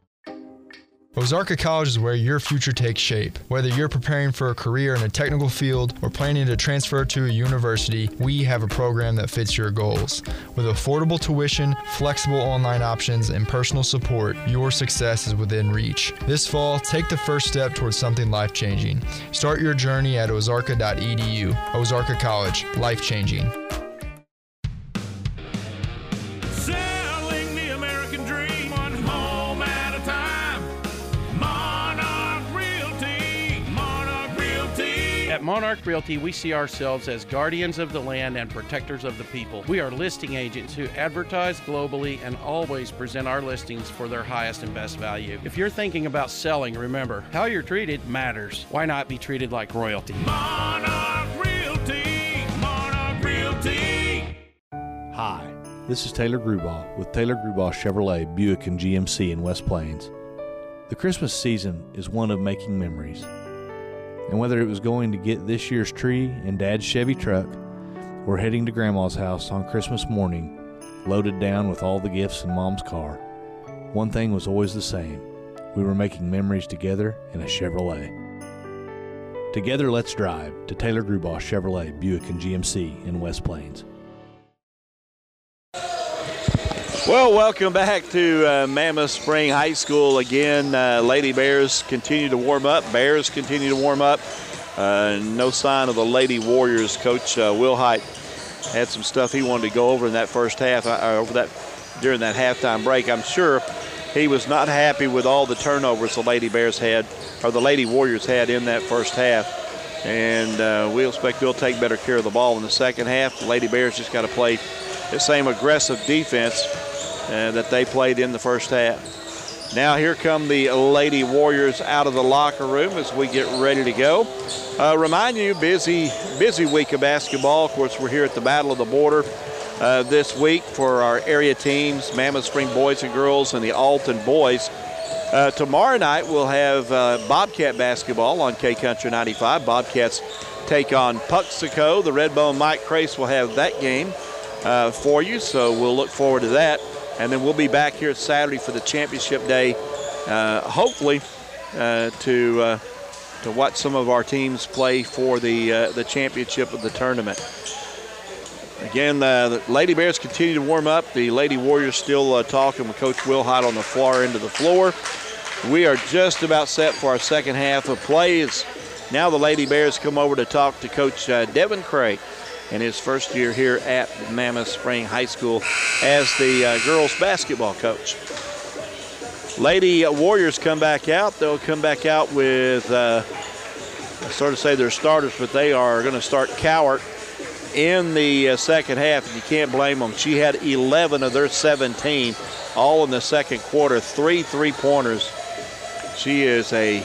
Ozarka College is where your future takes shape. Whether you're preparing for a career in a technical field or planning to transfer to a university, we have a program that fits your goals. With affordable tuition, flexible online options, and personal support, your success is within reach. This fall, take the first step towards something life-changing. Start your journey at ozarka dot e d u. Ozarka College, life-changing. At Monarch Realty, we see ourselves as guardians of the land and protectors of the people. We are listing agents who advertise globally and always present our listings for their highest and best value. If you're thinking about selling, remember, how you're treated matters. Why not be treated like royalty? Monarch Realty, Monarch Realty. Hi, this is Taylor Grubaugh with Taylor Grubaugh Chevrolet, Buick, and G M C in West Plains. The Christmas season is one of making memories. And whether it was going to get this year's tree in Dad's Chevy truck or heading to Grandma's house on Christmas morning, loaded down with all the gifts in Mom's car, one thing was always the same. We were making memories together in a Chevrolet. Together, let's drive to Taylor Grubaugh Chevrolet, Buick, and G M C in West Plains. Well, welcome back to uh, Mammoth Spring High School again. Uh, Lady Bears continue to warm up. Bears continue to warm up. Uh, no sign of the Lady Warriors. Coach uh, Will Height had some stuff he wanted to go over in that first half, uh, over that during that halftime break. I'm sure he was not happy with all the turnovers the Lady Bears had, or the Lady Warriors had in that first half. And uh, we expect they'll take better care of the ball in the second half. The Lady Bears just got to play the same aggressive defense Uh, that they played in the first half. Now here come the Lady Warriors out of the locker room as we get ready to go. Uh, remind you, busy, busy week of basketball. Of course, we're here at the Battle of the Border uh, this week for our area teams, Mammoth Spring boys and girls and the Alton boys. Uh, tomorrow night we'll have uh, Bobcat basketball on K-Country ninety-five. Bobcats take on Puxico. The Redbone Mike Crace will have that game uh, for you, so we'll look forward to that. And then we'll be back here Saturday for the championship day, uh, hopefully uh, to uh, to watch some of our teams play for the uh, the championship of the tournament. Again, uh, the Lady Bears continue to warm up. The Lady Warriors still uh, talking with Coach Wilhite on the far end of the floor. We are just about set for our second half of play. It's now the Lady Bears come over to talk to Coach uh, Devin Cray in his first year here at Mammoth Spring High School as the uh, girls basketball coach. Lady Warriors come back out. They'll come back out with, uh, I sort of say they're starters, but they are going to start Cowart in the uh, second half, and you can't blame them. She had eleven of their seventeen, all in the second quarter, three three-pointers. She is a,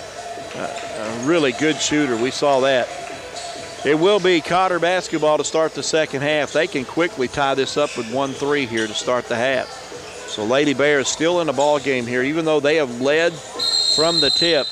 a really good shooter. We saw that. It will be Cotter basketball to start the second half. They can quickly tie this up with one three here to start the half. So Lady Bears still in the ball game here, even though they have led from the tip.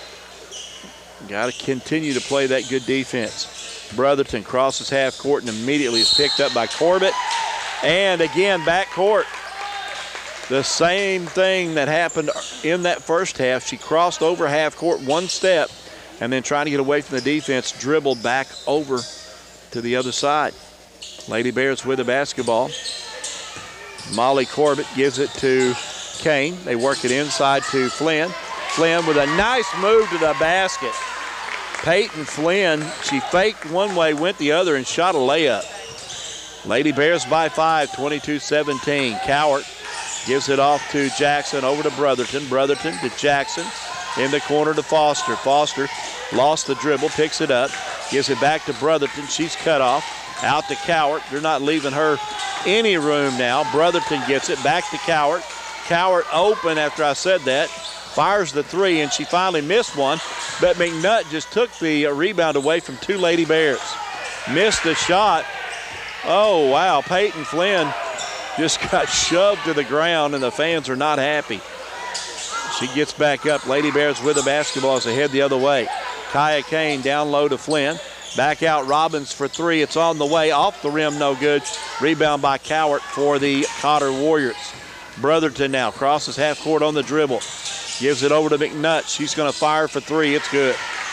Got to continue to play that good defense. Brotherton crosses half court and immediately is picked up by Corbett. And again, back court. The same thing that happened in that first half. She crossed over half court one step and then trying to get away from the defense, dribbled back over to the other side. Lady Bears with the basketball. Molly Corbett gives it to Kane. They work it inside to Flynn. Flynn with a nice move to the basket. Peyton Flynn, she faked one way, went the other, and shot a layup. Lady Bears by five, twenty-two seventeen. Cowart gives it off to Jackson, over to Brotherton. Brotherton to Jackson, in the corner to Foster. Foster lost the dribble, picks it up, gives it back to Brotherton. She's cut off. Out to Cowart. They're not leaving her any room now. Brotherton gets it back to Cowart. Cowart open after I said that. Fires the three, and she finally missed one. But McNutt just took the rebound away from two Lady Bears. Missed the shot. Oh, wow. Peyton Flynn just got shoved to the ground, and the fans are not happy. She gets back up. Lady Bears with the basketball as they head the other way. Kaya Kane down low to Flynn. Back out Robbins for three. It's on the way. Off the rim, no good. Rebound by Cowart for the Cotter Warriors. Brotherton now crosses half court on the dribble. Gives it over to McNutt. She's going to fire for three. It's good.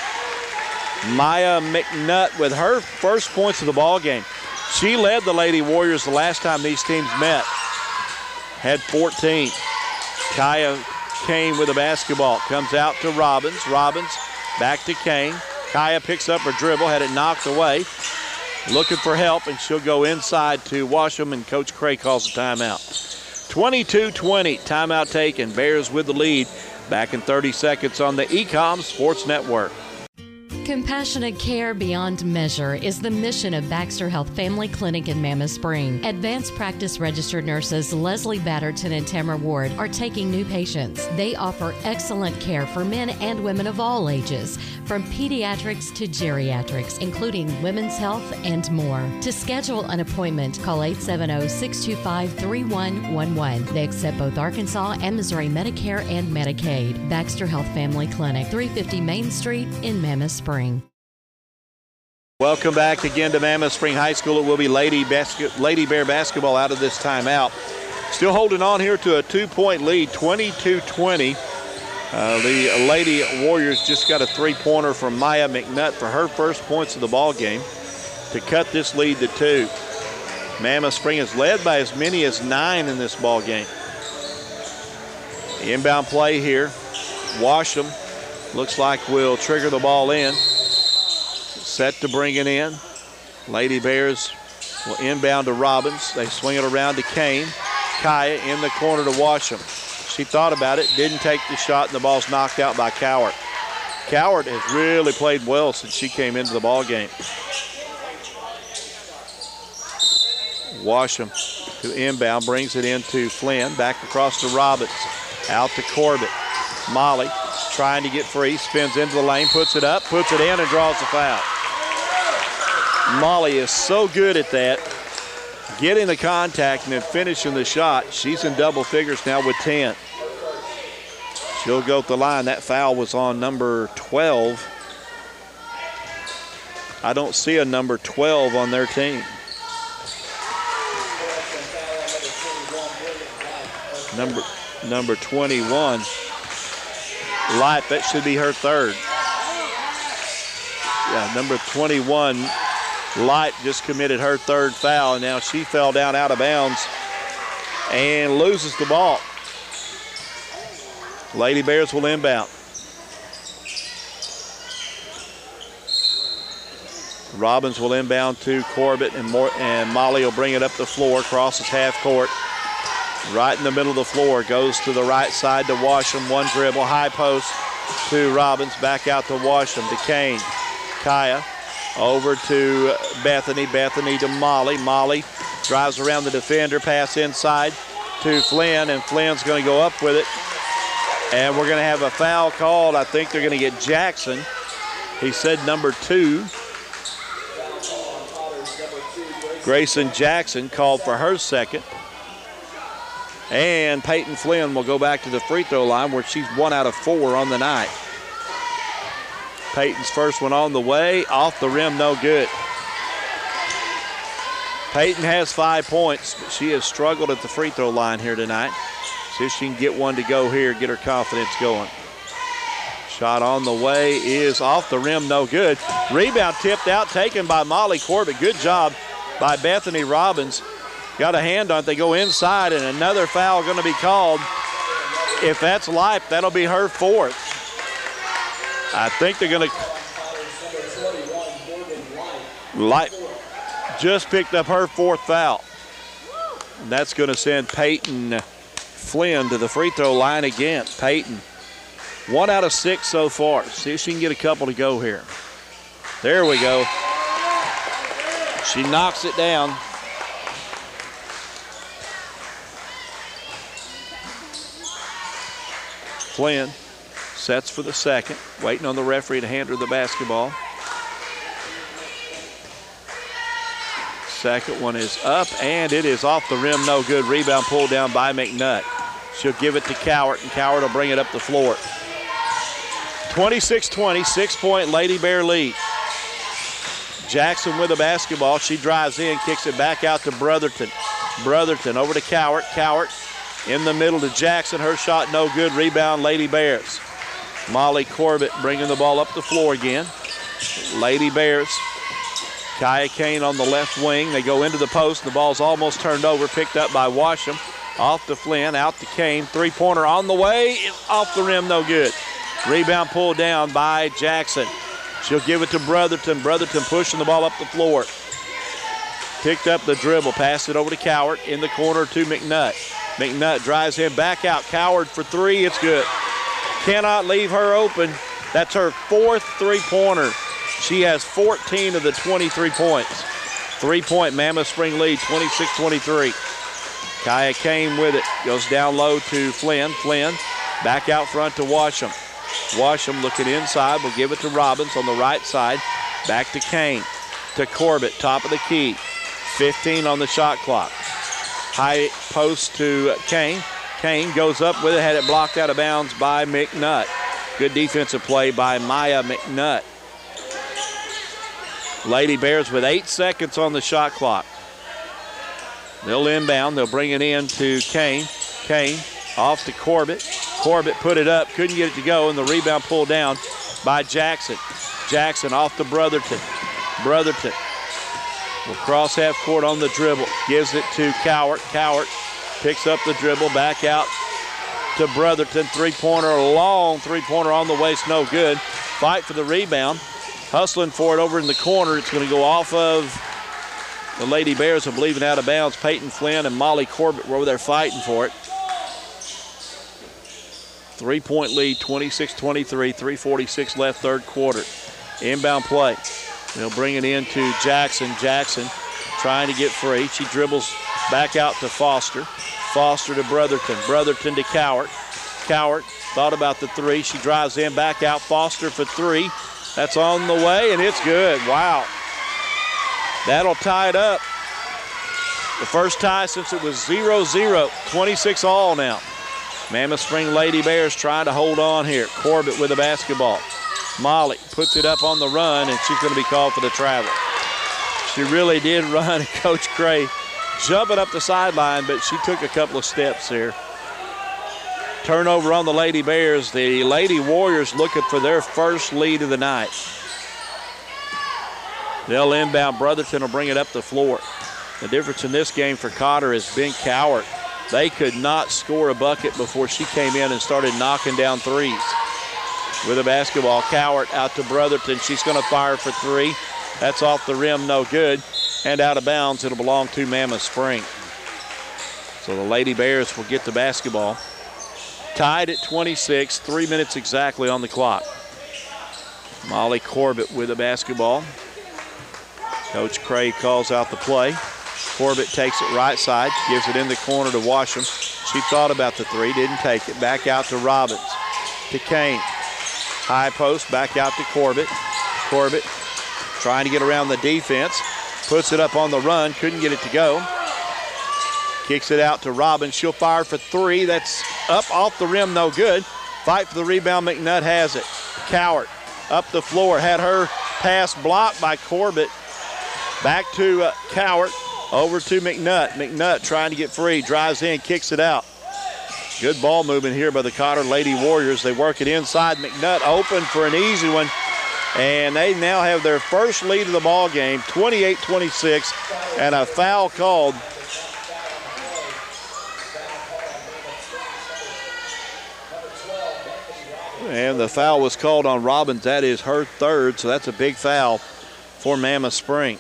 Maya McNutt with her first points of the ball game. She led the Lady Warriors the last time these teams met. Had fourteen. Kaya Kane with the basketball. Comes out to Robbins. Robbins back to Kane. Kaya picks up her dribble, had it knocked away. Looking for help, and she'll go inside to Washam, and Coach Cray calls a timeout. twenty-two twenty, timeout taken. Bears with the lead. Back in thirty seconds on the E COM Sports Network. Compassionate care beyond measure is the mission of Baxter Health Family Clinic in Mammoth Spring. Advanced practice registered nurses Leslie Batterton and Tamara Ward are taking new patients. They offer excellent care for men and women of all ages, from pediatrics to geriatrics, including women's health and more. To schedule an appointment, call eight seven zero, six two five, three one one one. They accept both Arkansas and Missouri Medicare and Medicaid. Baxter Health Family Clinic, three fifty Main Street in Mammoth Spring. Welcome back again to Mammoth Spring High School. It will be Lady, basket, Lady Bear basketball out of this timeout. Still holding on here to a two-point lead, twenty-two twenty. Uh, the Lady Warriors just got a three-pointer from Maya McNutt for her first points of the ball game to cut this lead to two. Mammoth Spring is led by as many as nine in this ball game. The inbound play here. Washam looks like we'll trigger the ball in. Set to bring it in. Lady Bears will inbound to Robbins. They swing it around to Kane. Kaya in the corner to Washam. She thought about it, didn't take the shot, and the ball's knocked out by Cowart. Cowart has really played well since she came into the ball game. Washam to inbound, brings it into Flynn. Back across to Robbins. Out to Corbett. Molly trying to get free, spins into the lane, puts it up, puts it in, and draws the foul. Molly is so good at that, getting the contact and then finishing the shot. She's in double figures now with ten. She'll go to the line. That foul was on number twelve. I don't see a number twelve on their team. Number, number twenty-one. Light, that should be her third. Yeah, number twenty-one Light just committed her third foul, and now she fell down out of bounds and loses the ball. Lady Bears will inbound. Robbins will inbound to Corbett, and, More, and Molly will bring it up the floor, crosses half court. Right in the middle of the floor, goes to the right side to Washam. One dribble, high post to Robbins, back out to Washam, to Kane. Kaya over to Bethany, Bethany to Molly. Molly drives around the defender, pass inside to Flynn, and Flynn's going to go up with it. And we're going to have a foul called. I think they're going to get Jackson. He said number two. Grayson Jackson called for her second. And Peyton Flynn will go back to the free throw line where she's one out of four on the night. Peyton's first one on the way, off the rim, no good. Peyton has five points, but she has struggled at the free throw line here tonight. See if she can get one to go here, get her confidence going. Shot on the way is off the rim, no good. Rebound tipped out, taken by Molly Corbett. Good job by Bethany Robbins. Got a hand on it. They go inside, and another foul going to be called. If that's Life, that'll be her fourth. I think they're going to. Life just picked up her fourth foul. And that's going to send Peyton Flynn to the free throw line again. Peyton, one out of six so far. See if she can get a couple to go here. There we go. She knocks it down. Flynn sets for the second, waiting on the referee to hand her the basketball. Second one is up, and it is off the rim, no good. Rebound pulled down by McNutt. She'll give it to Cowart, and Cowart will bring it up the floor. twenty-six twenty, six-point Lady Bear lead. Jackson with the basketball. She drives in, kicks it back out to Brotherton. Brotherton over to Cowart. Cowart in the middle to Jackson. Her shot no good. Rebound, Lady Bears. Molly Corbett bringing the ball up the floor again. Lady Bears. Kaya Kane on the left wing. They go into the post. The ball's almost turned over. Picked up by Washam. Off to Flynn. Out to Kane. Three-pointer on the way. Off the rim, no good. Rebound pulled down by Jackson. She'll give it to Brotherton. Brotherton pushing the ball up the floor. Picked up the dribble. Passed it over to Cowart. In the corner to McNutt. McNutt drives him back out. Coward for three. It's good. Cannot leave her open. That's her fourth three-pointer. She has fourteen of the twenty-three points. Three-point Mammoth Spring lead, twenty-six twenty-three. Kaya Kane with it. Goes down low to Flynn. Flynn back out front to Washam. Washam looking inside. Will give it to Robbins on the right side. Back to Kane. To Corbett, top of the key. fifteen on the shot clock. High post to Kane. Kane goes up with it, had it blocked out of bounds by McNutt. Good defensive play by Maya McNutt. Lady Bears with eight seconds on the shot clock. They'll inbound. They'll bring it in to Kane. Kane off to Corbett. Corbett put it up, couldn't get it to go, and the rebound pulled down by Jackson. Jackson off to Brotherton. Brotherton will cross half court on the dribble. Gives it to Cowart. Cowart picks up the dribble, back out to Brotherton. Three-pointer, long three-pointer on the waist, no good. Fight for the rebound. Hustling for it over in the corner. It's going to go off of the Lady Bears, I believe, and out of bounds. Peyton Flynn and Molly Corbett were over there fighting for it. Three-point lead, twenty-six twenty-three, three forty-six left, third quarter. Inbound play. They'll bring it in to Jackson. Jackson trying to get free. She dribbles back out to Foster. Foster to Brotherton. Brotherton to Cowart. Cowart thought about the three. She drives in, back out. Foster for three. That's on the way, and it's good. Wow. That'll tie it up. The first tie since it was zero zero. twenty-six all now. Mammoth Spring Lady Bears trying to hold on here. Corbett with the basketball. Molly puts it up on the run, and she's going to be called for the travel. She really did run, Coach Cray jumping up the sideline, but she took a couple of steps here. Turnover on the Lady Bears. The Lady Warriors looking for their first lead of the night. They'll inbound. Brotherton will bring it up the floor. The difference in this game for Cotter is Ben Cowart. They could not score a bucket before she came in and started knocking down threes. With a basketball, Cowart out to Brotherton. She's going to fire for three. That's off the rim, no good. And out of bounds, it'll belong to Mammoth Spring. So the Lady Bears will get the basketball. Tied at twenty-six, three minutes exactly on the clock. Molly Corbett with the basketball. Coach Craig calls out the play. Corbett takes it right side, gives it in the corner to Washam. She thought about the three, didn't take it. Back out to Robbins, to Kane. High post, back out to Corbett. Corbett trying to get around the defense. Puts it up on the run, couldn't get it to go. Kicks it out to Robbins. She'll fire for three. That's up off the rim, no good. Fight for the rebound, McNutt has it. Cowart up the floor, had her pass blocked by Corbett. Back to uh, Cowart, over to McNutt. McNutt trying to get free, drives in, kicks it out. Good ball movement here by the Cotter Lady Warriors. They work it inside. McNutt open for an easy one. And they now have their first lead of the ball game, twenty-eight twenty-six, and a foul called. And the foul was called on Robbins. That is her third, so that's a big foul for Mammoth Spring.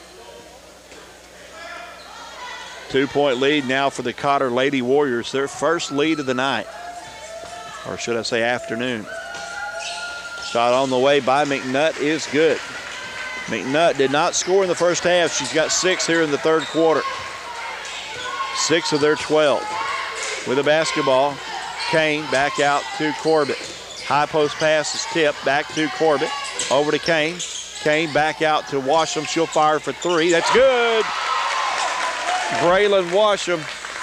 Two-point lead now for the Cotter Lady Warriors, their first lead of the night, or should I say afternoon. Shot on the way by McNutt is good. McNutt did not score in the first half. She's got six here in the third quarter. Six of their twelve. With a basketball, Kane back out to Corbett. High post pass is tipped back to Corbett. Over to Kane. Kane back out to Washam. She'll fire for three. That's good. Braylon Washam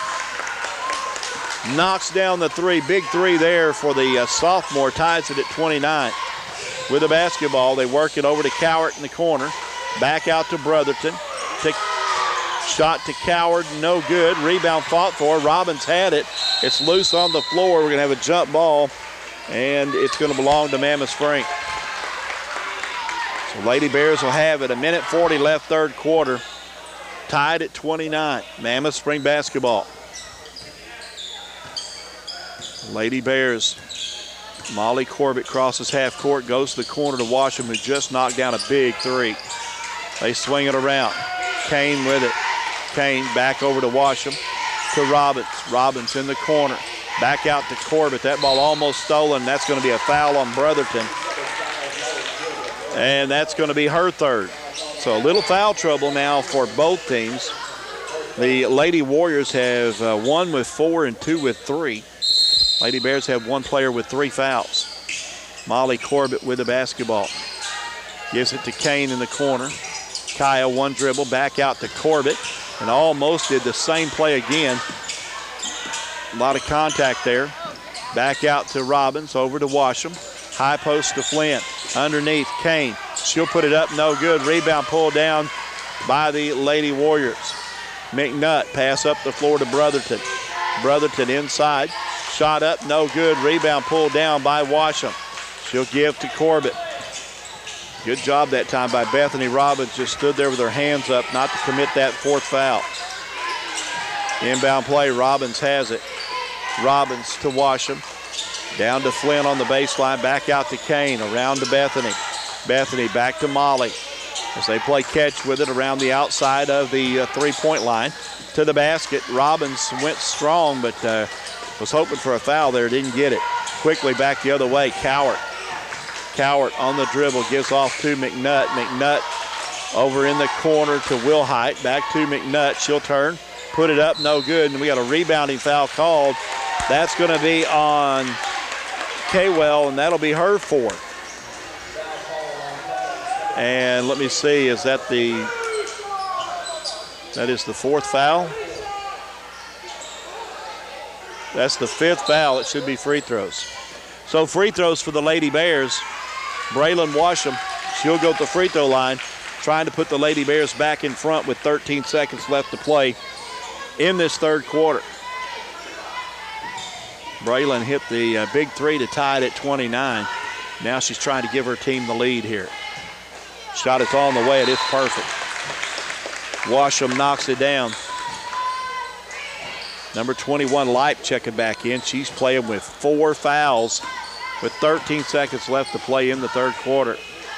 knocks down the three. Big three there for the uh, sophomore. Ties it at twenty-nine. With the basketball, they work it over to Cowart in the corner. Back out to Brotherton. Take, shot to Coward, no good. Rebound fought for. Robbins had it. It's loose on the floor. We're going to have a jump ball, and it's going to belong to Mammoth Spring. So Lady Bears will have it. A minute forty left, third quarter. Tied at twenty-nine. Mammoth Spring basketball. Lady Bears. Molly Corbett crosses half court, goes to the corner to Washam, who just knocked down a big three. They swing it around. Kane with it. Kane back over to Washam, to Robbins. Robbins in the corner. Back out to Corbett. That ball almost stolen. That's going to be a foul on Brotherton. And that's going to be her third. So a little foul trouble now for both teams. The Lady Warriors have uh, one with four and two with three. Lady Bears have one player with three fouls. Molly Corbett with the basketball. Gives it to Kane in the corner. Kaya one dribble, back out to Corbett, and almost did the same play again. A lot of contact there. Back out to Robbins, over to Washam. High post to Flynn. Underneath, Kane. She'll put it up, no good. Rebound pulled down by the Lady Warriors. McNutt, pass up the floor to Brotherton. Brotherton inside. Shot up, no good. Rebound pulled down by Washam. She'll give to Corbett. Good job that time by Bethany Robbins. Just stood there with her hands up not to commit that fourth foul. Inbound play, Robbins has it. Robbins to Washam. Down to Flynn on the baseline, back out to Kane, around to Bethany. Bethany back to Molly as they play catch with it around the outside of the uh, three-point line. To the basket, Robbins went strong, but uh, was hoping for a foul there, didn't get it. Quickly back the other way, Cowart. Cowart on the dribble, gives off to McNutt. McNutt over in the corner to Wilhite, back to McNutt. She'll turn, put it up, no good, and we got a rebounding foul called. That's going to be on Kaywell, and that'll be her fourth. And let me see, is that the, that is the fourth foul? That's the fifth foul. It should be free throws. So free throws for the Lady Bears. Braylon Washam, she'll go to the free throw line, trying to put the Lady Bears back in front with thirteen seconds left to play in this third quarter. Braylon hit the uh, big three to tie it at twenty-nine. Now she's trying to give her team the lead here. Shot is on the way. It is perfect. Washam knocks it down. Number twenty-one, Leip, checking back in. She's playing with four fouls with thirteen seconds left to play in the third quarter.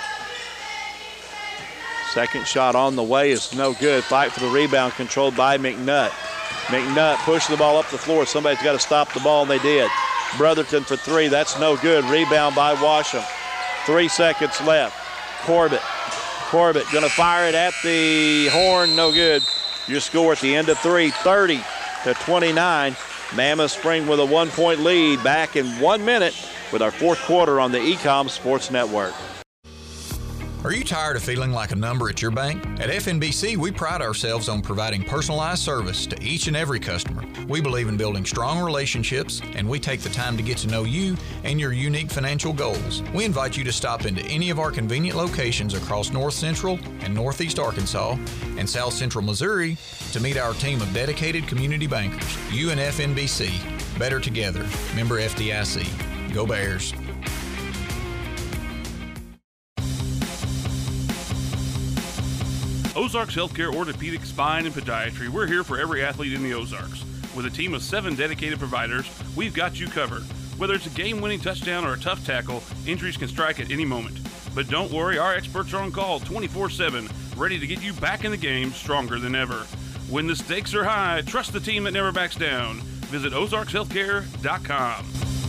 Second shot on the way is no good. Fight for the rebound controlled by McNutt. McNutt pushed the ball up the floor. Somebody's got to stop the ball, and they did. Brotherton for three. That's no good. Rebound by Washam. Three seconds left. Corbett. Corbett going to fire it at the horn. No good. Your score at the end of three, thirty to twenty-nine. Mammoth Spring with a one-point lead. Back in one minute with our fourth quarter on the Ecom Sports Network. Are you tired of feeling like a number at your bank? At F N B C, we pride ourselves on providing personalized service to each and every customer. We believe in building strong relationships, and we take the time to get to know you and your unique financial goals. We invite you to stop into any of our convenient locations across North Central and Northeast Arkansas and South Central Missouri to meet our team of dedicated community bankers. You and F N B C, better together. Member F D I C. Go Bears. Ozarks Healthcare Orthopedic, Spine, and Podiatry. We're here for every athlete in the Ozarks. With a team of seven dedicated providers, we've got you covered. Whether it's a game-winning touchdown or a tough tackle, injuries can strike at any moment. But don't worry, our experts are on call twenty-four seven, ready to get you back in the game stronger than ever. When the stakes are high, trust the team that never backs down. Visit ozarks healthcare dot com.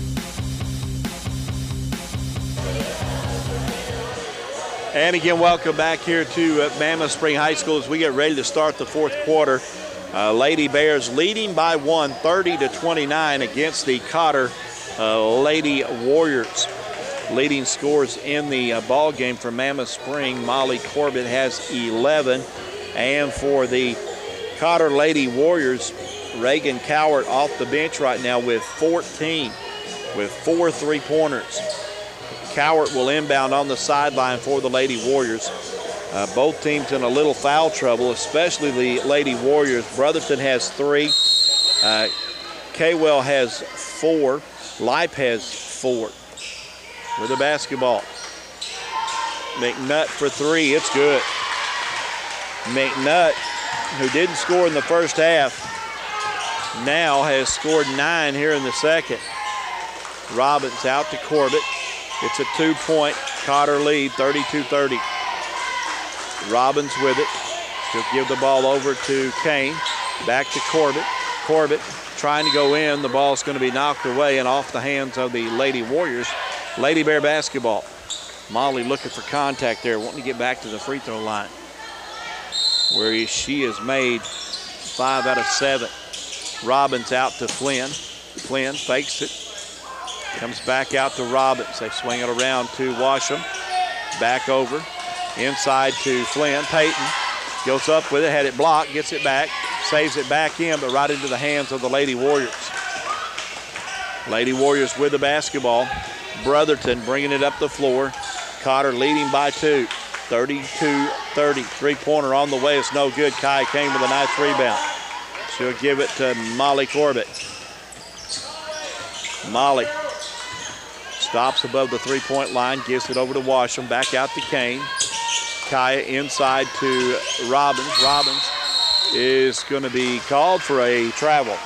And again, welcome back here to uh, Mammoth Spring High School as we get ready to start the fourth quarter. Uh, Lady Bears leading by one, thirty to twenty-nine against the Cotter uh, Lady Warriors. Leading scores in the uh, ball game for Mammoth Spring, Molly Corbett has eleven. And for the Cotter Lady Warriors, Reagan Cowart off the bench right now with fourteen, with four three-pointers. Cowart will inbound on the sideline for the Lady Warriors. Uh, both teams in a little foul trouble, especially the Lady Warriors. Brotherton has three. Uh, Kaywell has four. Leip has four. With the basketball. McNutt for three. It's good. McNutt, who didn't score in the first half, now has scored nine here in the second. Robbins out to Corbett. It's a two-point Cotter lead, thirty-two thirty. Robbins with it. She'll give the ball over to Kane. Back to Corbett. Corbett trying to go in. The ball's going to be knocked away and off the hands of the Lady Warriors. Lady Bear basketball. Molly looking for contact there, wanting to get back to the free throw line, where she has made five out of seven. Robbins out to Flynn. Flynn fakes it. Comes back out to Robbins. They swing it around to Washam. Back over. Inside to Flynn. Payton goes up with it, had it blocked, gets it back, saves it back in, but right into the hands of the Lady Warriors. Lady Warriors with the basketball. Brotherton bringing it up the floor. Cotter leading by two. thirty-two thirty. Three-pointer on the way. It's no good. Kai Kane with a nice rebound. She'll give it to Molly Corbett. Molly stops above the three-point line, gives it over to Washam, back out to Kane. Kaya inside to Robbins. Robbins is going to be called for a travel.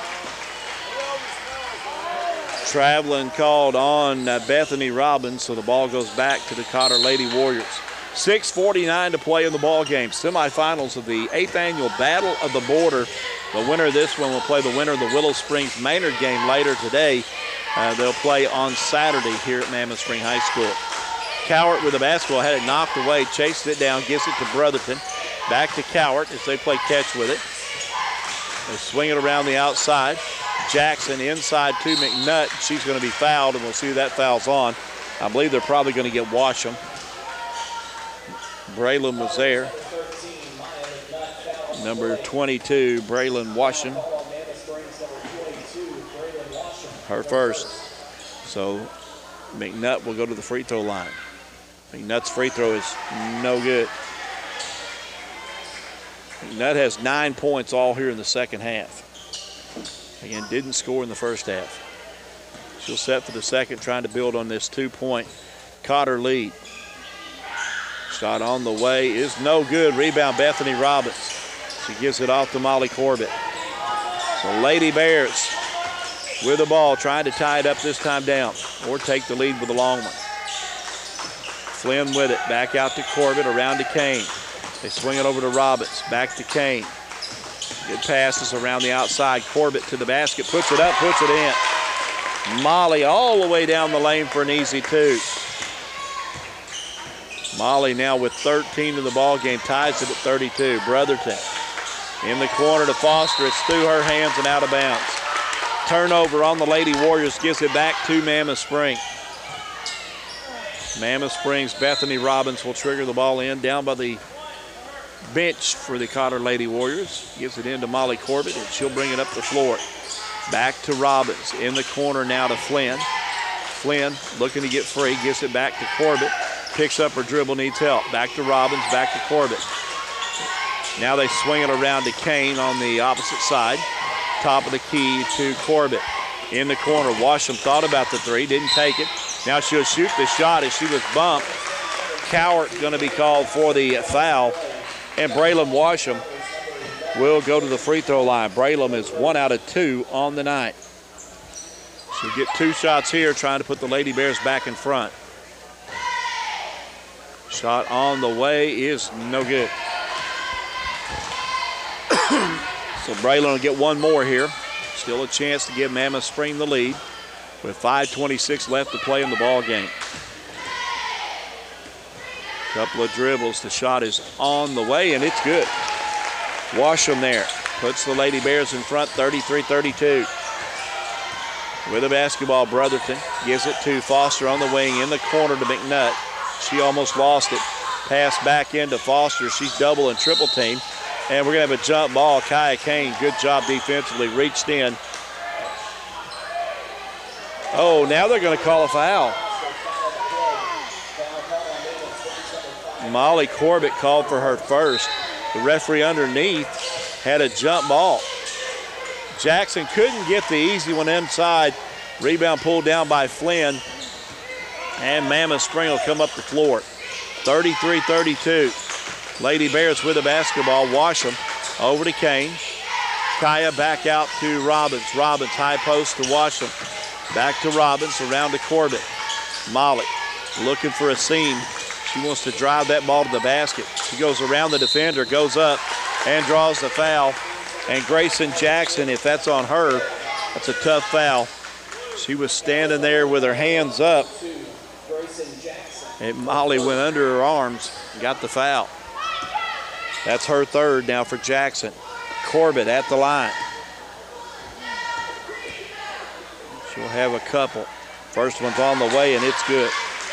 Traveling called on uh, Bethany Robbins, so the ball goes back to the Cotter Lady Warriors. six forty-nine to play in the ball game. Semifinals of the eighth annual Battle of the Border. The winner of this one will play the winner of the Willow Springs Maynard game later today. Uh, they'll play on Saturday here at Mammoth Spring High School. Cowart with the basketball, had it knocked away, chases it down, gives it to Brotherton. Back to Cowart as they play catch with it. They swing it around the outside. Jackson inside to McNutt. She's going to be fouled, and we'll see who that foul's on. I believe they're probably going to get Washam. Braylon was there. Number twenty-two, Braylon Washam. Her first. So McNutt will go to the free throw line. McNutt's free throw is no good. McNutt has nine points all here in the second half. Again, didn't score in the first half. She'll set for the second, trying to build on this two-point Cotter lead. Shot on the way is no good. Rebound, Bethany Robbins. She gives it off to Molly Corbett. So Lady Bears with the ball, trying to tie it up this time down or take the lead with a long one. Flynn with it, back out to Corbett, around to Kane. They swing it over to Robbins, back to Kane. Good passes around the outside. Corbett to the basket, puts it up, puts it in. Molly all the way down the lane for an easy two. Molly now with thirteen in the ball game, ties it at thirty-two. Brotherton in the corner to Foster. It's through her hands and out of bounds. Turnover on the Lady Warriors, gives it back to Mammoth Spring. Mammoth Springs, Bethany Robbins will trigger the ball in down by the bench for the Cotter Lady Warriors. Gives it in to Molly Corbett, and she'll bring it up the floor. Back to Robbins. In the corner now to Flynn. Flynn looking to get free, gives it back to Corbett. Picks up her dribble, needs help. Back to Robbins, back to Corbett. Now they swing it around to Kane on the opposite side. Top of the key to Corbett. In the corner, Washam thought about the three, didn't take it. Now she'll shoot the shot as she was bumped. Cowart going to be called for the foul. And Braylon Washam will go to the free throw line. Braylon is one out of two on the night. She'll get two shots here, trying to put the Lady Bears back in front. Shot on the way is no good. So Braylon will get one more here. Still a chance to give Mammoth Spring the lead with five twenty-six left to play in the ball game. Couple of dribbles. The shot is on the way, and it's good. Washam there. Puts the Lady Bears in front, thirty-three thirty-two. With the basketball, Brotherton gives it to Foster on the wing, in the corner to McNutt. She almost lost it. Pass back into Foster. She's double and triple team. And we're going to have a jump ball. Kaya Kane, good job defensively, reached in. Oh, now they're going to call a foul. Molly Corbett called for her first. The referee underneath had a jump ball. Jackson couldn't get the easy one inside. Rebound pulled down by Flynn. And Mammoth Spring will come up the floor. thirty-three thirty-two. Lady Bears with the basketball. Washam over to Kane. Kaya back out to Robbins. Robbins high post to Washam. Back to Robbins, around to Corbett. Molly looking for a seam. She wants to drive that ball to the basket. She goes around the defender, goes up, and draws the foul. And Grayson Jackson, if that's on her, that's a tough foul. She was standing there with her hands up. And Molly went under her arms and got the foul. That's her third now for Jackson. Corbett at the line. She'll have a couple. First one's on the way, and it's good.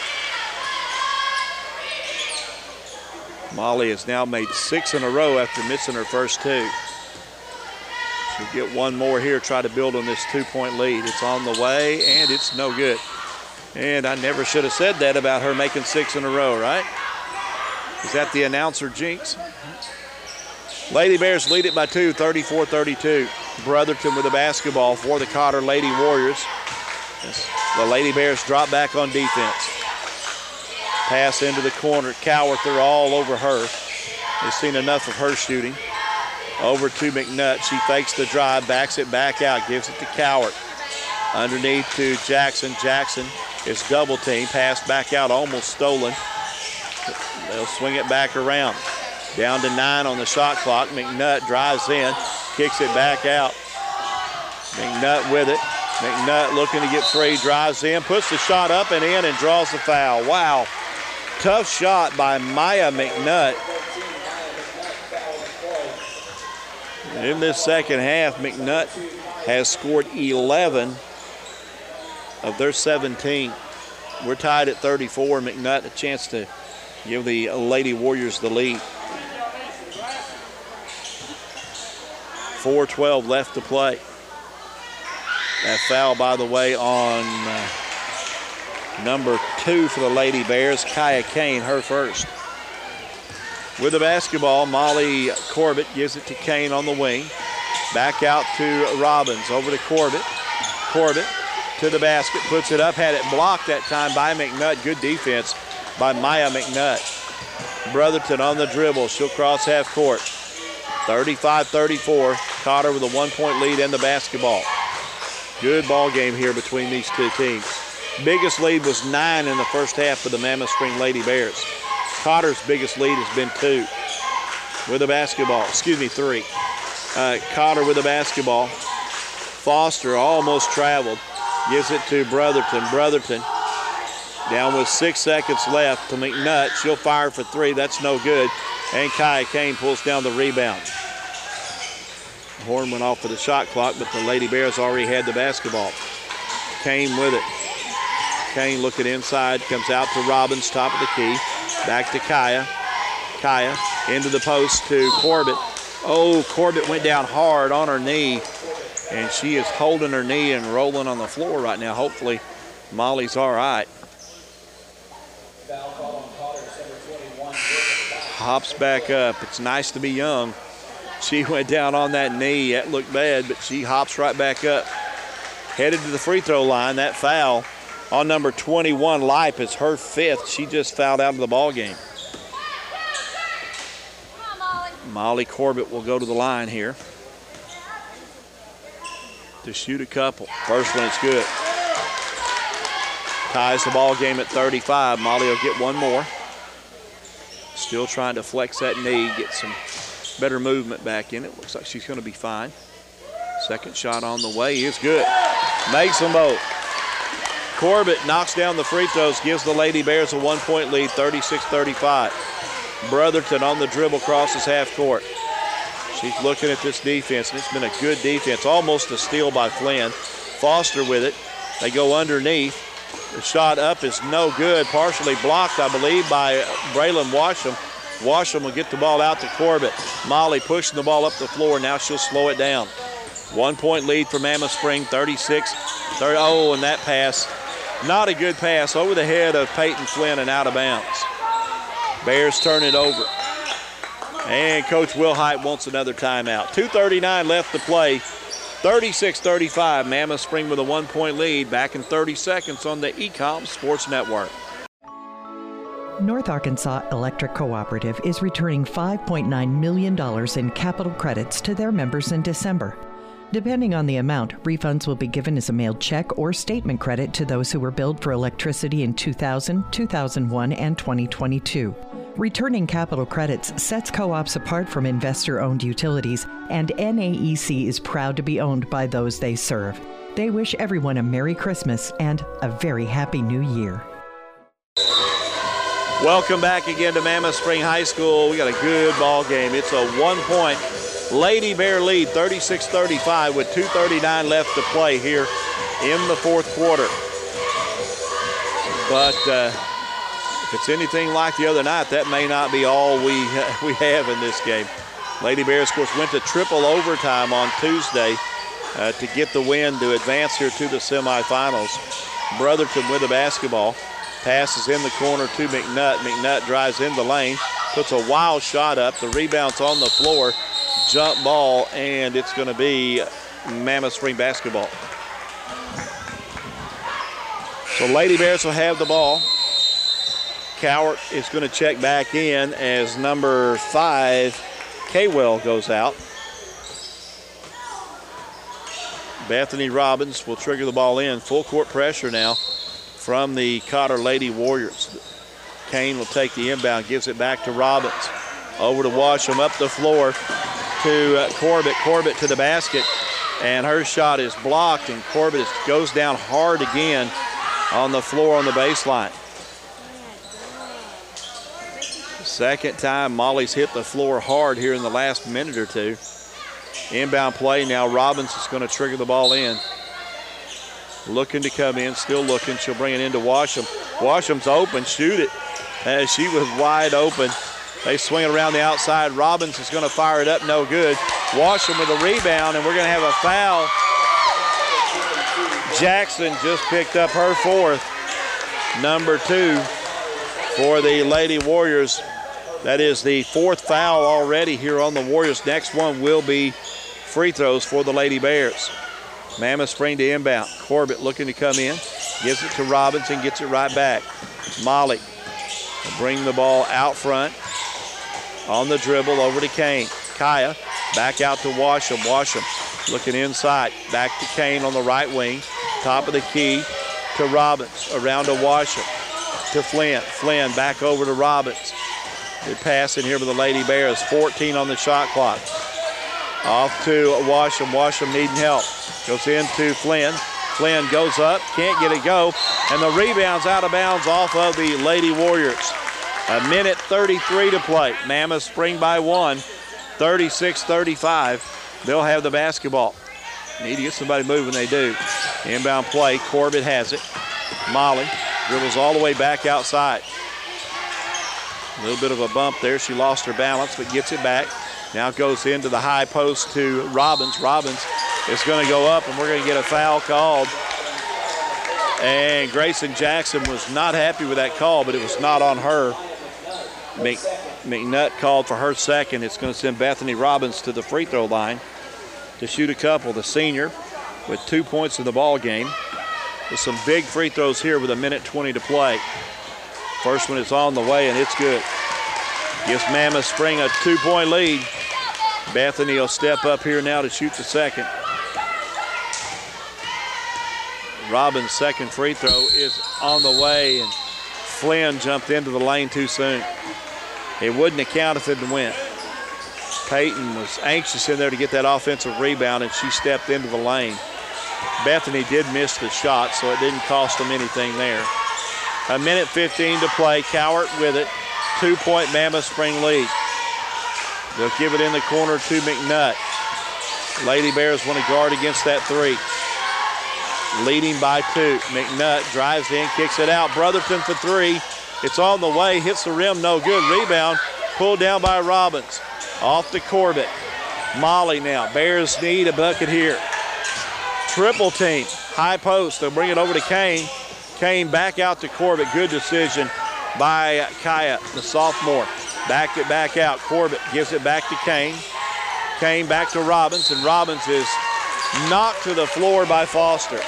Molly has now made six in a row after missing her first two. She'll get one more here, try to build on this two-point lead. It's on the way, and it's no good. And I never should have said that about her making six in a row, right? Is that the announcer jinx? Lady Bears lead it by two, thirty-four thirty-two. Brotherton with the basketball for the Cotter Lady Warriors. The Lady Bears drop back on defense. Pass into the corner. Cowart, they're all over her. They've seen enough of her shooting. Over to McNutt. She fakes the drive, backs it back out, gives it to Cowart. Underneath to Jackson. Jackson is double team. Pass back out, almost stolen. They'll swing it back around. Down to nine on the shot clock. McNutt drives in, kicks it back out. McNutt with it. McNutt looking to get free, drives in, puts the shot up and in and draws the foul. Wow. Tough shot by Maya McNutt. In this second half, McNutt has scored eleven of their seventeen. We're tied at thirty-four. McNutt a chance to give the Lady Warriors the lead. four twelve left to play. That foul, by the way, on uh, number two for the Lady Bears, Kaya Kane, her first. With the basketball, Molly Corbett gives it to Kane on the wing. Back out to Robbins, over to Corbett. Corbett to the basket, puts it up, had it blocked that time by McNutt. Good defense by Maya McNutt. Brotherton on the dribble. She'll cross half court. thirty-five thirty-four. Cotter with a one-point lead in the basketball. Good ball game here between these two teams. Biggest lead was nine in the first half for the Mammoth Spring Lady Bears. Cotter's biggest lead has been two with the basketball. Excuse me, three. Uh, Cotter with the basketball. Foster almost traveled. Gives it to Brotherton. Brotherton down with six seconds left to McNutt. She'll fire for three. That's no good. And Kaya Kane pulls down the rebound. Horn went off for the shot clock, but the Lady Bears already had the basketball. Kane with it. Kane looking inside, comes out to Robbins, top of the key. Back to Kaya. Kaya into the post to Corbett. Oh, Corbett went down hard on her knee, and she is holding her knee and rolling on the floor right now. Hopefully, Molly's all right. Hops back up. It's nice to be young. She went down on that knee. That looked bad, but she hops right back up. Headed to the free throw line. That foul on number twenty-one, Lipe, is her fifth. She just fouled out of the ball game. Come on, Molly. Molly Corbett will go to the line here to shoot a couple. First one is good. Ties the ball game at thirty-five. Molly will get one more. Still trying to flex that knee, get some better movement back in it. Looks like she's going to be fine. Second shot on the way is good. Makes them both. Corbett knocks down the free throws, gives the Lady Bears a one-point lead, thirty-six thirty-five. Brotherton on the dribble, crosses half court. She's looking at this defense, and it's been a good defense. Almost a steal by Flynn. Foster with it. They go underneath. The shot up is no good. Partially blocked, I believe, by Braylon Washam. Washam will get the ball out to Corbett. Molly pushing the ball up the floor. Now she'll slow it down. One-point lead for Mammoth Spring, thirty-six thirty. Oh, and that pass, not a good pass, over the head of Peyton Flynn and out of bounds. Bears turn it over. And Coach Wilhite wants another timeout. two thirty-nine left to play. thirty-six thirty-five, Mammoth Spring with a one-point lead. Back in thirty seconds on the E COM Sports Network. North Arkansas Electric Cooperative is returning five point nine million dollars in capital credits to their members in December. Depending on the amount, refunds will be given as a mailed check or statement credit to those who were billed for electricity in two thousand, two thousand one, and twenty twenty-two. Returning capital credits sets co-ops apart from investor-owned utilities, and N A E C is proud to be owned by those they serve. They wish everyone a Merry Christmas and a very Happy New Year. Welcome back again to Mammoth Spring High School. We got a good ball game. It's a one-point Lady Bear lead, thirty-six thirty-five, with two thirty-nine left to play here in the fourth quarter. But uh, if it's anything like the other night, that may not be all we uh, we have in this game. Lady Bears, of course, went to triple overtime on Tuesday uh, to get the win to advance here to the semifinals. Brotherton with the basketball. Passes in the corner to McNutt. McNutt drives in the lane, puts a wild shot up. The rebound's on the floor. Jump ball, and it's going to be Mammoth Spring basketball. So Lady Bears will have the ball. Cowart is going to check back in as number five, Kaywell, goes out. Bethany Robbins will trigger the ball in. Full court pressure now from the Cotter Lady Warriors. Kane will take the inbound, gives it back to Robbins. Over to Washam, up the floor to uh, Corbett. Corbett to the basket, and her shot is blocked, and Corbett is, goes down hard again on the floor on the baseline. Second time Molly's hit the floor hard here in the last minute or two. Inbound play now. Robbins is going to trigger the ball in. Looking to come in, still looking. She'll bring it into Washam. Washam's open, shoot it. As she was wide open. They swing it around the outside. Robbins is going to fire it up, no good. Washam with a rebound, and we're going to have a foul. Jackson just picked up her fourth, number two for the Lady Warriors. That is the fourth foul already here on the Warriors. Next one will be free throws for the Lady Bears. Mammoth Spring to inbound. Corbett looking to come in. Gives it to Robbins and gets it right back. Molly will bring the ball out front. On the dribble over to Kane. Kaya back out to Washam. Washam looking inside. Back to Kane on the right wing. Top of the key to Robbins. Around to Washam. To Flynn. Flynn back over to Robbins. Good pass in here with the Lady Bears. fourteen on the shot clock. Off to Washam. Washam needing help. Goes into Flynn. Flynn goes up. Can't get it go. And the rebound's out of bounds off of the Lady Warriors. A minute thirty-three to play. Mammoth Spring by one. thirty-six thirty-five. They'll have the basketball. Need to get somebody moving. They do. Inbound play. Corbett has it. Molly dribbles all the way back outside. A little bit of a bump there. She lost her balance, but gets it back. Now goes into the high post to Robbins. Robbins is going to go up, and we're going to get a foul called. And Grayson Jackson was not happy with that call, but it was not on her. Mc, McNutt called for her second. It's going to send Bethany Robbins to the free throw line to shoot a couple. The senior with two points in the ball game. With some big free throws here with a minute twenty to play. First one is on the way, and it's good. Gives Mammoth Spring a two-point lead. Bethany will step up here now to shoot the second. Robbins' second free throw is on the way, and Flynn jumped into the lane too soon. It wouldn't have counted if it had went. Peyton was anxious in there to get that offensive rebound, and she stepped into the lane. Bethany did miss the shot, so it didn't cost them anything there. A minute fifteen to play. Cowart with it. Two-point Mammoth Spring lead. They'll give it in the corner to McNutt. Lady Bears want to guard against that three. Leading by two. McNutt drives in, kicks it out. Brotherton for three. It's on the way, hits the rim, no good. Rebound, pulled down by Robbins. Off to Corbett. Molly now. Bears need a bucket here. Triple team. High post. They'll bring it over to Kane. Kane back out to Corbett. Good decision by Kaya, the sophomore. Backed it back out. Corbett gives it back to Kane. Kane back to Robbins, and Robbins is knocked to the floor by Foster.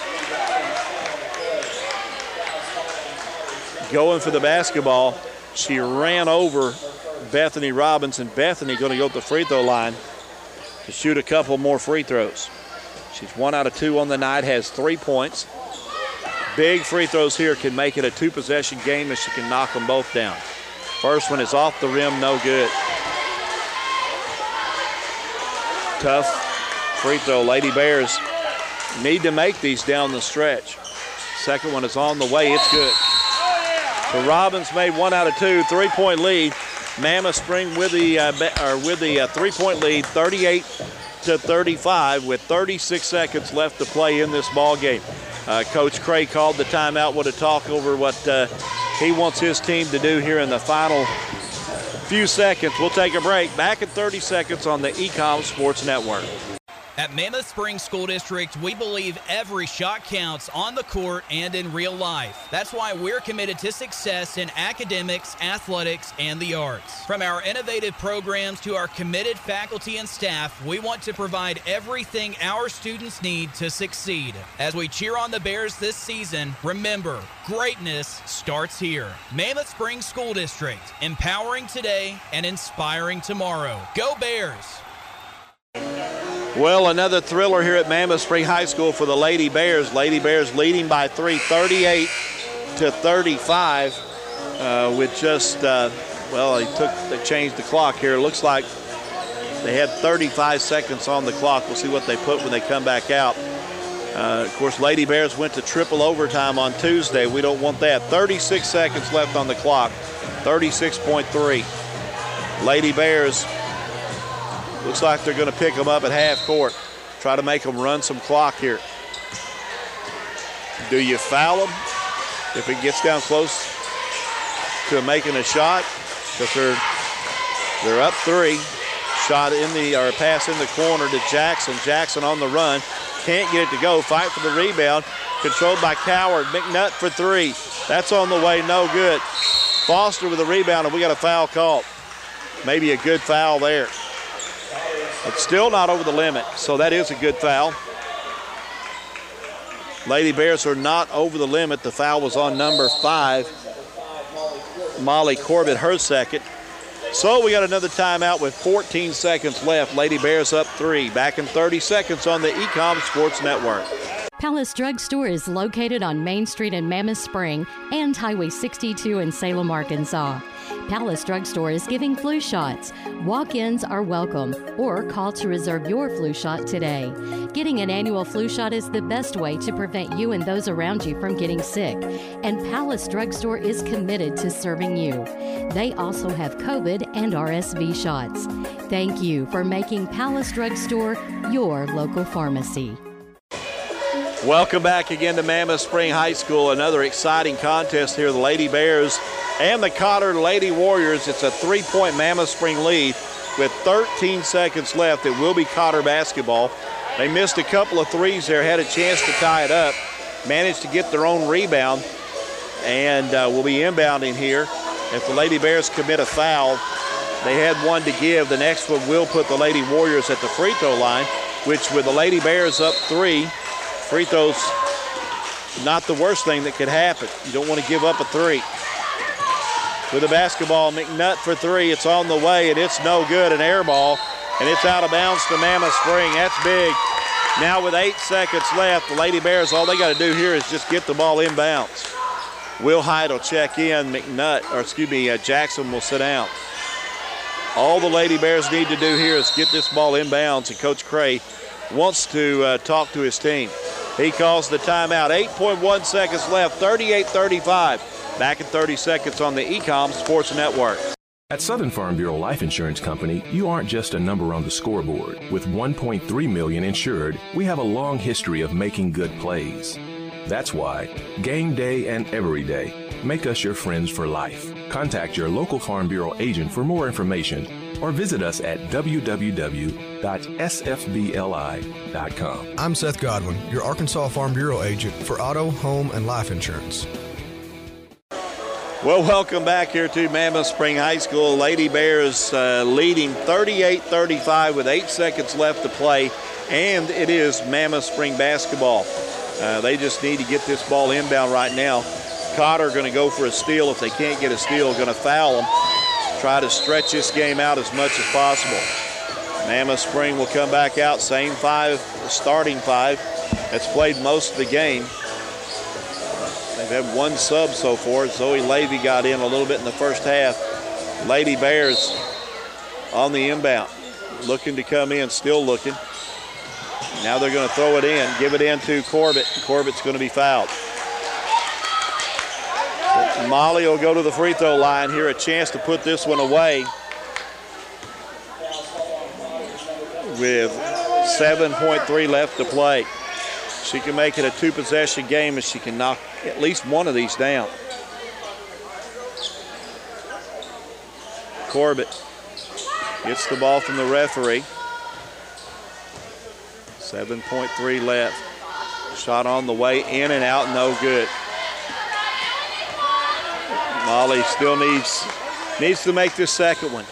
Going for the basketball. She ran over Bethany Robbins, and Bethany going to go to the free throw line to shoot a couple more free throws. She's one out of two on the night, has three points. Big free throws here can make it a two-possession game if she can knock them both down. First one is off the rim, no good. Tough free throw. Lady Bears need to make these down the stretch. Second one is on the way, it's good. So Robbins made one out of two, three-point lead. Mammoth Spring with the uh, or with the uh, three-point lead, thirty-eight to thirty-five, with thirty-six seconds left to play in this ball game. Uh, Coach Cray called the timeout with a talk over what uh, he wants his team to do here in the final few seconds. We'll take a break. Back in thirty seconds on the Ecom Sports Network. At Mammoth Spring School District, we believe every shot counts on the court and in real life. That's why we're committed to success in academics, athletics, and the arts. From our innovative programs to our committed faculty and staff, we want to provide everything our students need to succeed. As we cheer on the Bears this season, remember, greatness starts here. Mammoth Spring School District, empowering today and inspiring tomorrow. Go Bears! Well, another thriller here at Mammoth Spring High School for the Lady Bears. Lady Bears leading by three, thirty-eight to thirty-five, uh, with just, uh, well, they took, they changed the clock here. It looks like they had thirty-five seconds on the clock. We'll see what they put when they come back out. Uh, of course, Lady Bears went to triple overtime on Tuesday. We don't want that. thirty-six seconds left on the clock, thirty-six point three. Lady Bears, looks like they're going to pick them up at half court. Try to make them run some clock here. Do you foul them if it gets down close to making a shot? Because they're, they're up three. Shot in the, or pass in the corner to Jackson. Jackson on the run. Can't get it to go. Fight for the rebound. Controlled by Coward. McNutt for three. That's on the way. No good. Foster with the rebound, and we got a foul called. Maybe a good foul there. It's still not over the limit, so that is a good foul. Lady Bears are not over the limit. The foul was on number five, Molly Corbett, her second. So we got another timeout with fourteen seconds left. Lady Bears up three. Back in thirty seconds on the Ecom Sports Network. Palace Drug Store is located on Main Street in Mammoth Spring and Highway sixty-two in Salem, Arkansas. Palace Drug Store is giving flu shots. Walk-ins are welcome, or call to reserve your flu shot today. Getting an annual flu shot is the best way to prevent you and those around you from getting sick, and Palace Drug Store is committed to serving you. They also have COVID and R S V shots. Thank you for making Palace Drug Store your local pharmacy. Welcome back again to Mammoth Spring High School. Another exciting contest here. The Lady Bears and the Cotter Lady Warriors. It's a three-point Mammoth Spring lead with thirteen seconds left. It will be Cotter basketball. They missed a couple of threes there, had a chance to tie it up, managed to get their own rebound, and uh, will be inbounding here. If the Lady Bears commit a foul, they had one to give. The next one will put the Lady Warriors at the free throw line, which with the Lady Bears up three, free throws not the worst thing that could happen. You don't want to give up a three. With the basketball, McNutt for three. It's on the way, and it's no good. An air ball, and it's out of bounds to Mammoth Spring. That's big. Now with eight seconds left, the Lady Bears, all they got to do here is just get the ball inbounds. Will Hyde will check in. McNutt, or excuse me, uh, Jackson will sit down. All the Lady Bears need to do here is get this ball inbounds, and Coach Cray wants to uh, talk to his team. He calls the timeout. eight point one seconds left, thirty-eight thirty-five. Back in thirty seconds on the Ecom Sports Network. At Southern Farm Bureau Life Insurance Company, you aren't just a number on the scoreboard. With one point three million insured, we have a long history of making good plays. That's why game day and every day make us your friends for life. Contact your local Farm Bureau agent for more information or visit us at w w w dot s f b l i dot com. I'm Seth Godwin, your Arkansas Farm Bureau agent for auto, home, and life insurance. Well, welcome back here to Mammoth Spring High School. Lady Bears uh, leading thirty-eight thirty-five with eight seconds left to play, and it is Mammoth Spring basketball. Uh, they just need to get this ball inbound right now. Cotter going to go for a steal. If they can't get a steal, going to foul them. Try to stretch this game out as much as possible. Mammoth Spring will come back out, same five, starting five that's played most of the game. They've had one sub so far. Zoe Levy got in a little bit in the first half. Lady Bears on the inbound, looking to come in, still looking. Now they're going to throw it in, give it in to Corbett. Corbett's going to be fouled. Molly will go to the free throw line here, a chance to put this one away with seven point three left to play. She can make it a two-possession game if she can knock at least one of these down. Corbett gets the ball from the referee. seven point three left. Shot on the way, in and out, no good. Molly still needs, needs to make this second one.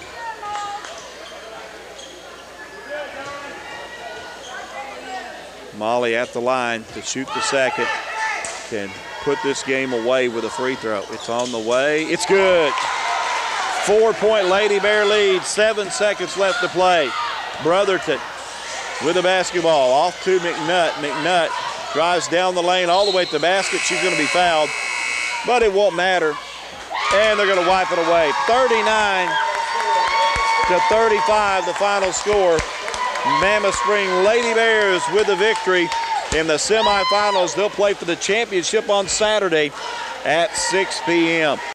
Molly at the line to shoot the second. Can put this game away with a free throw. It's on the way. It's good. Four-point Lady Bear lead. Seven seconds left to play. Brotherton with the basketball. Off to McNutt. McNutt drives down the lane all the way to the basket. She's going to be fouled, but it won't matter. And they're going to wipe it away. thirty-nine to thirty-five, the final score. Mammoth Spring Lady Bears with the victory in the semifinals. They'll play for the championship on Saturday at six p m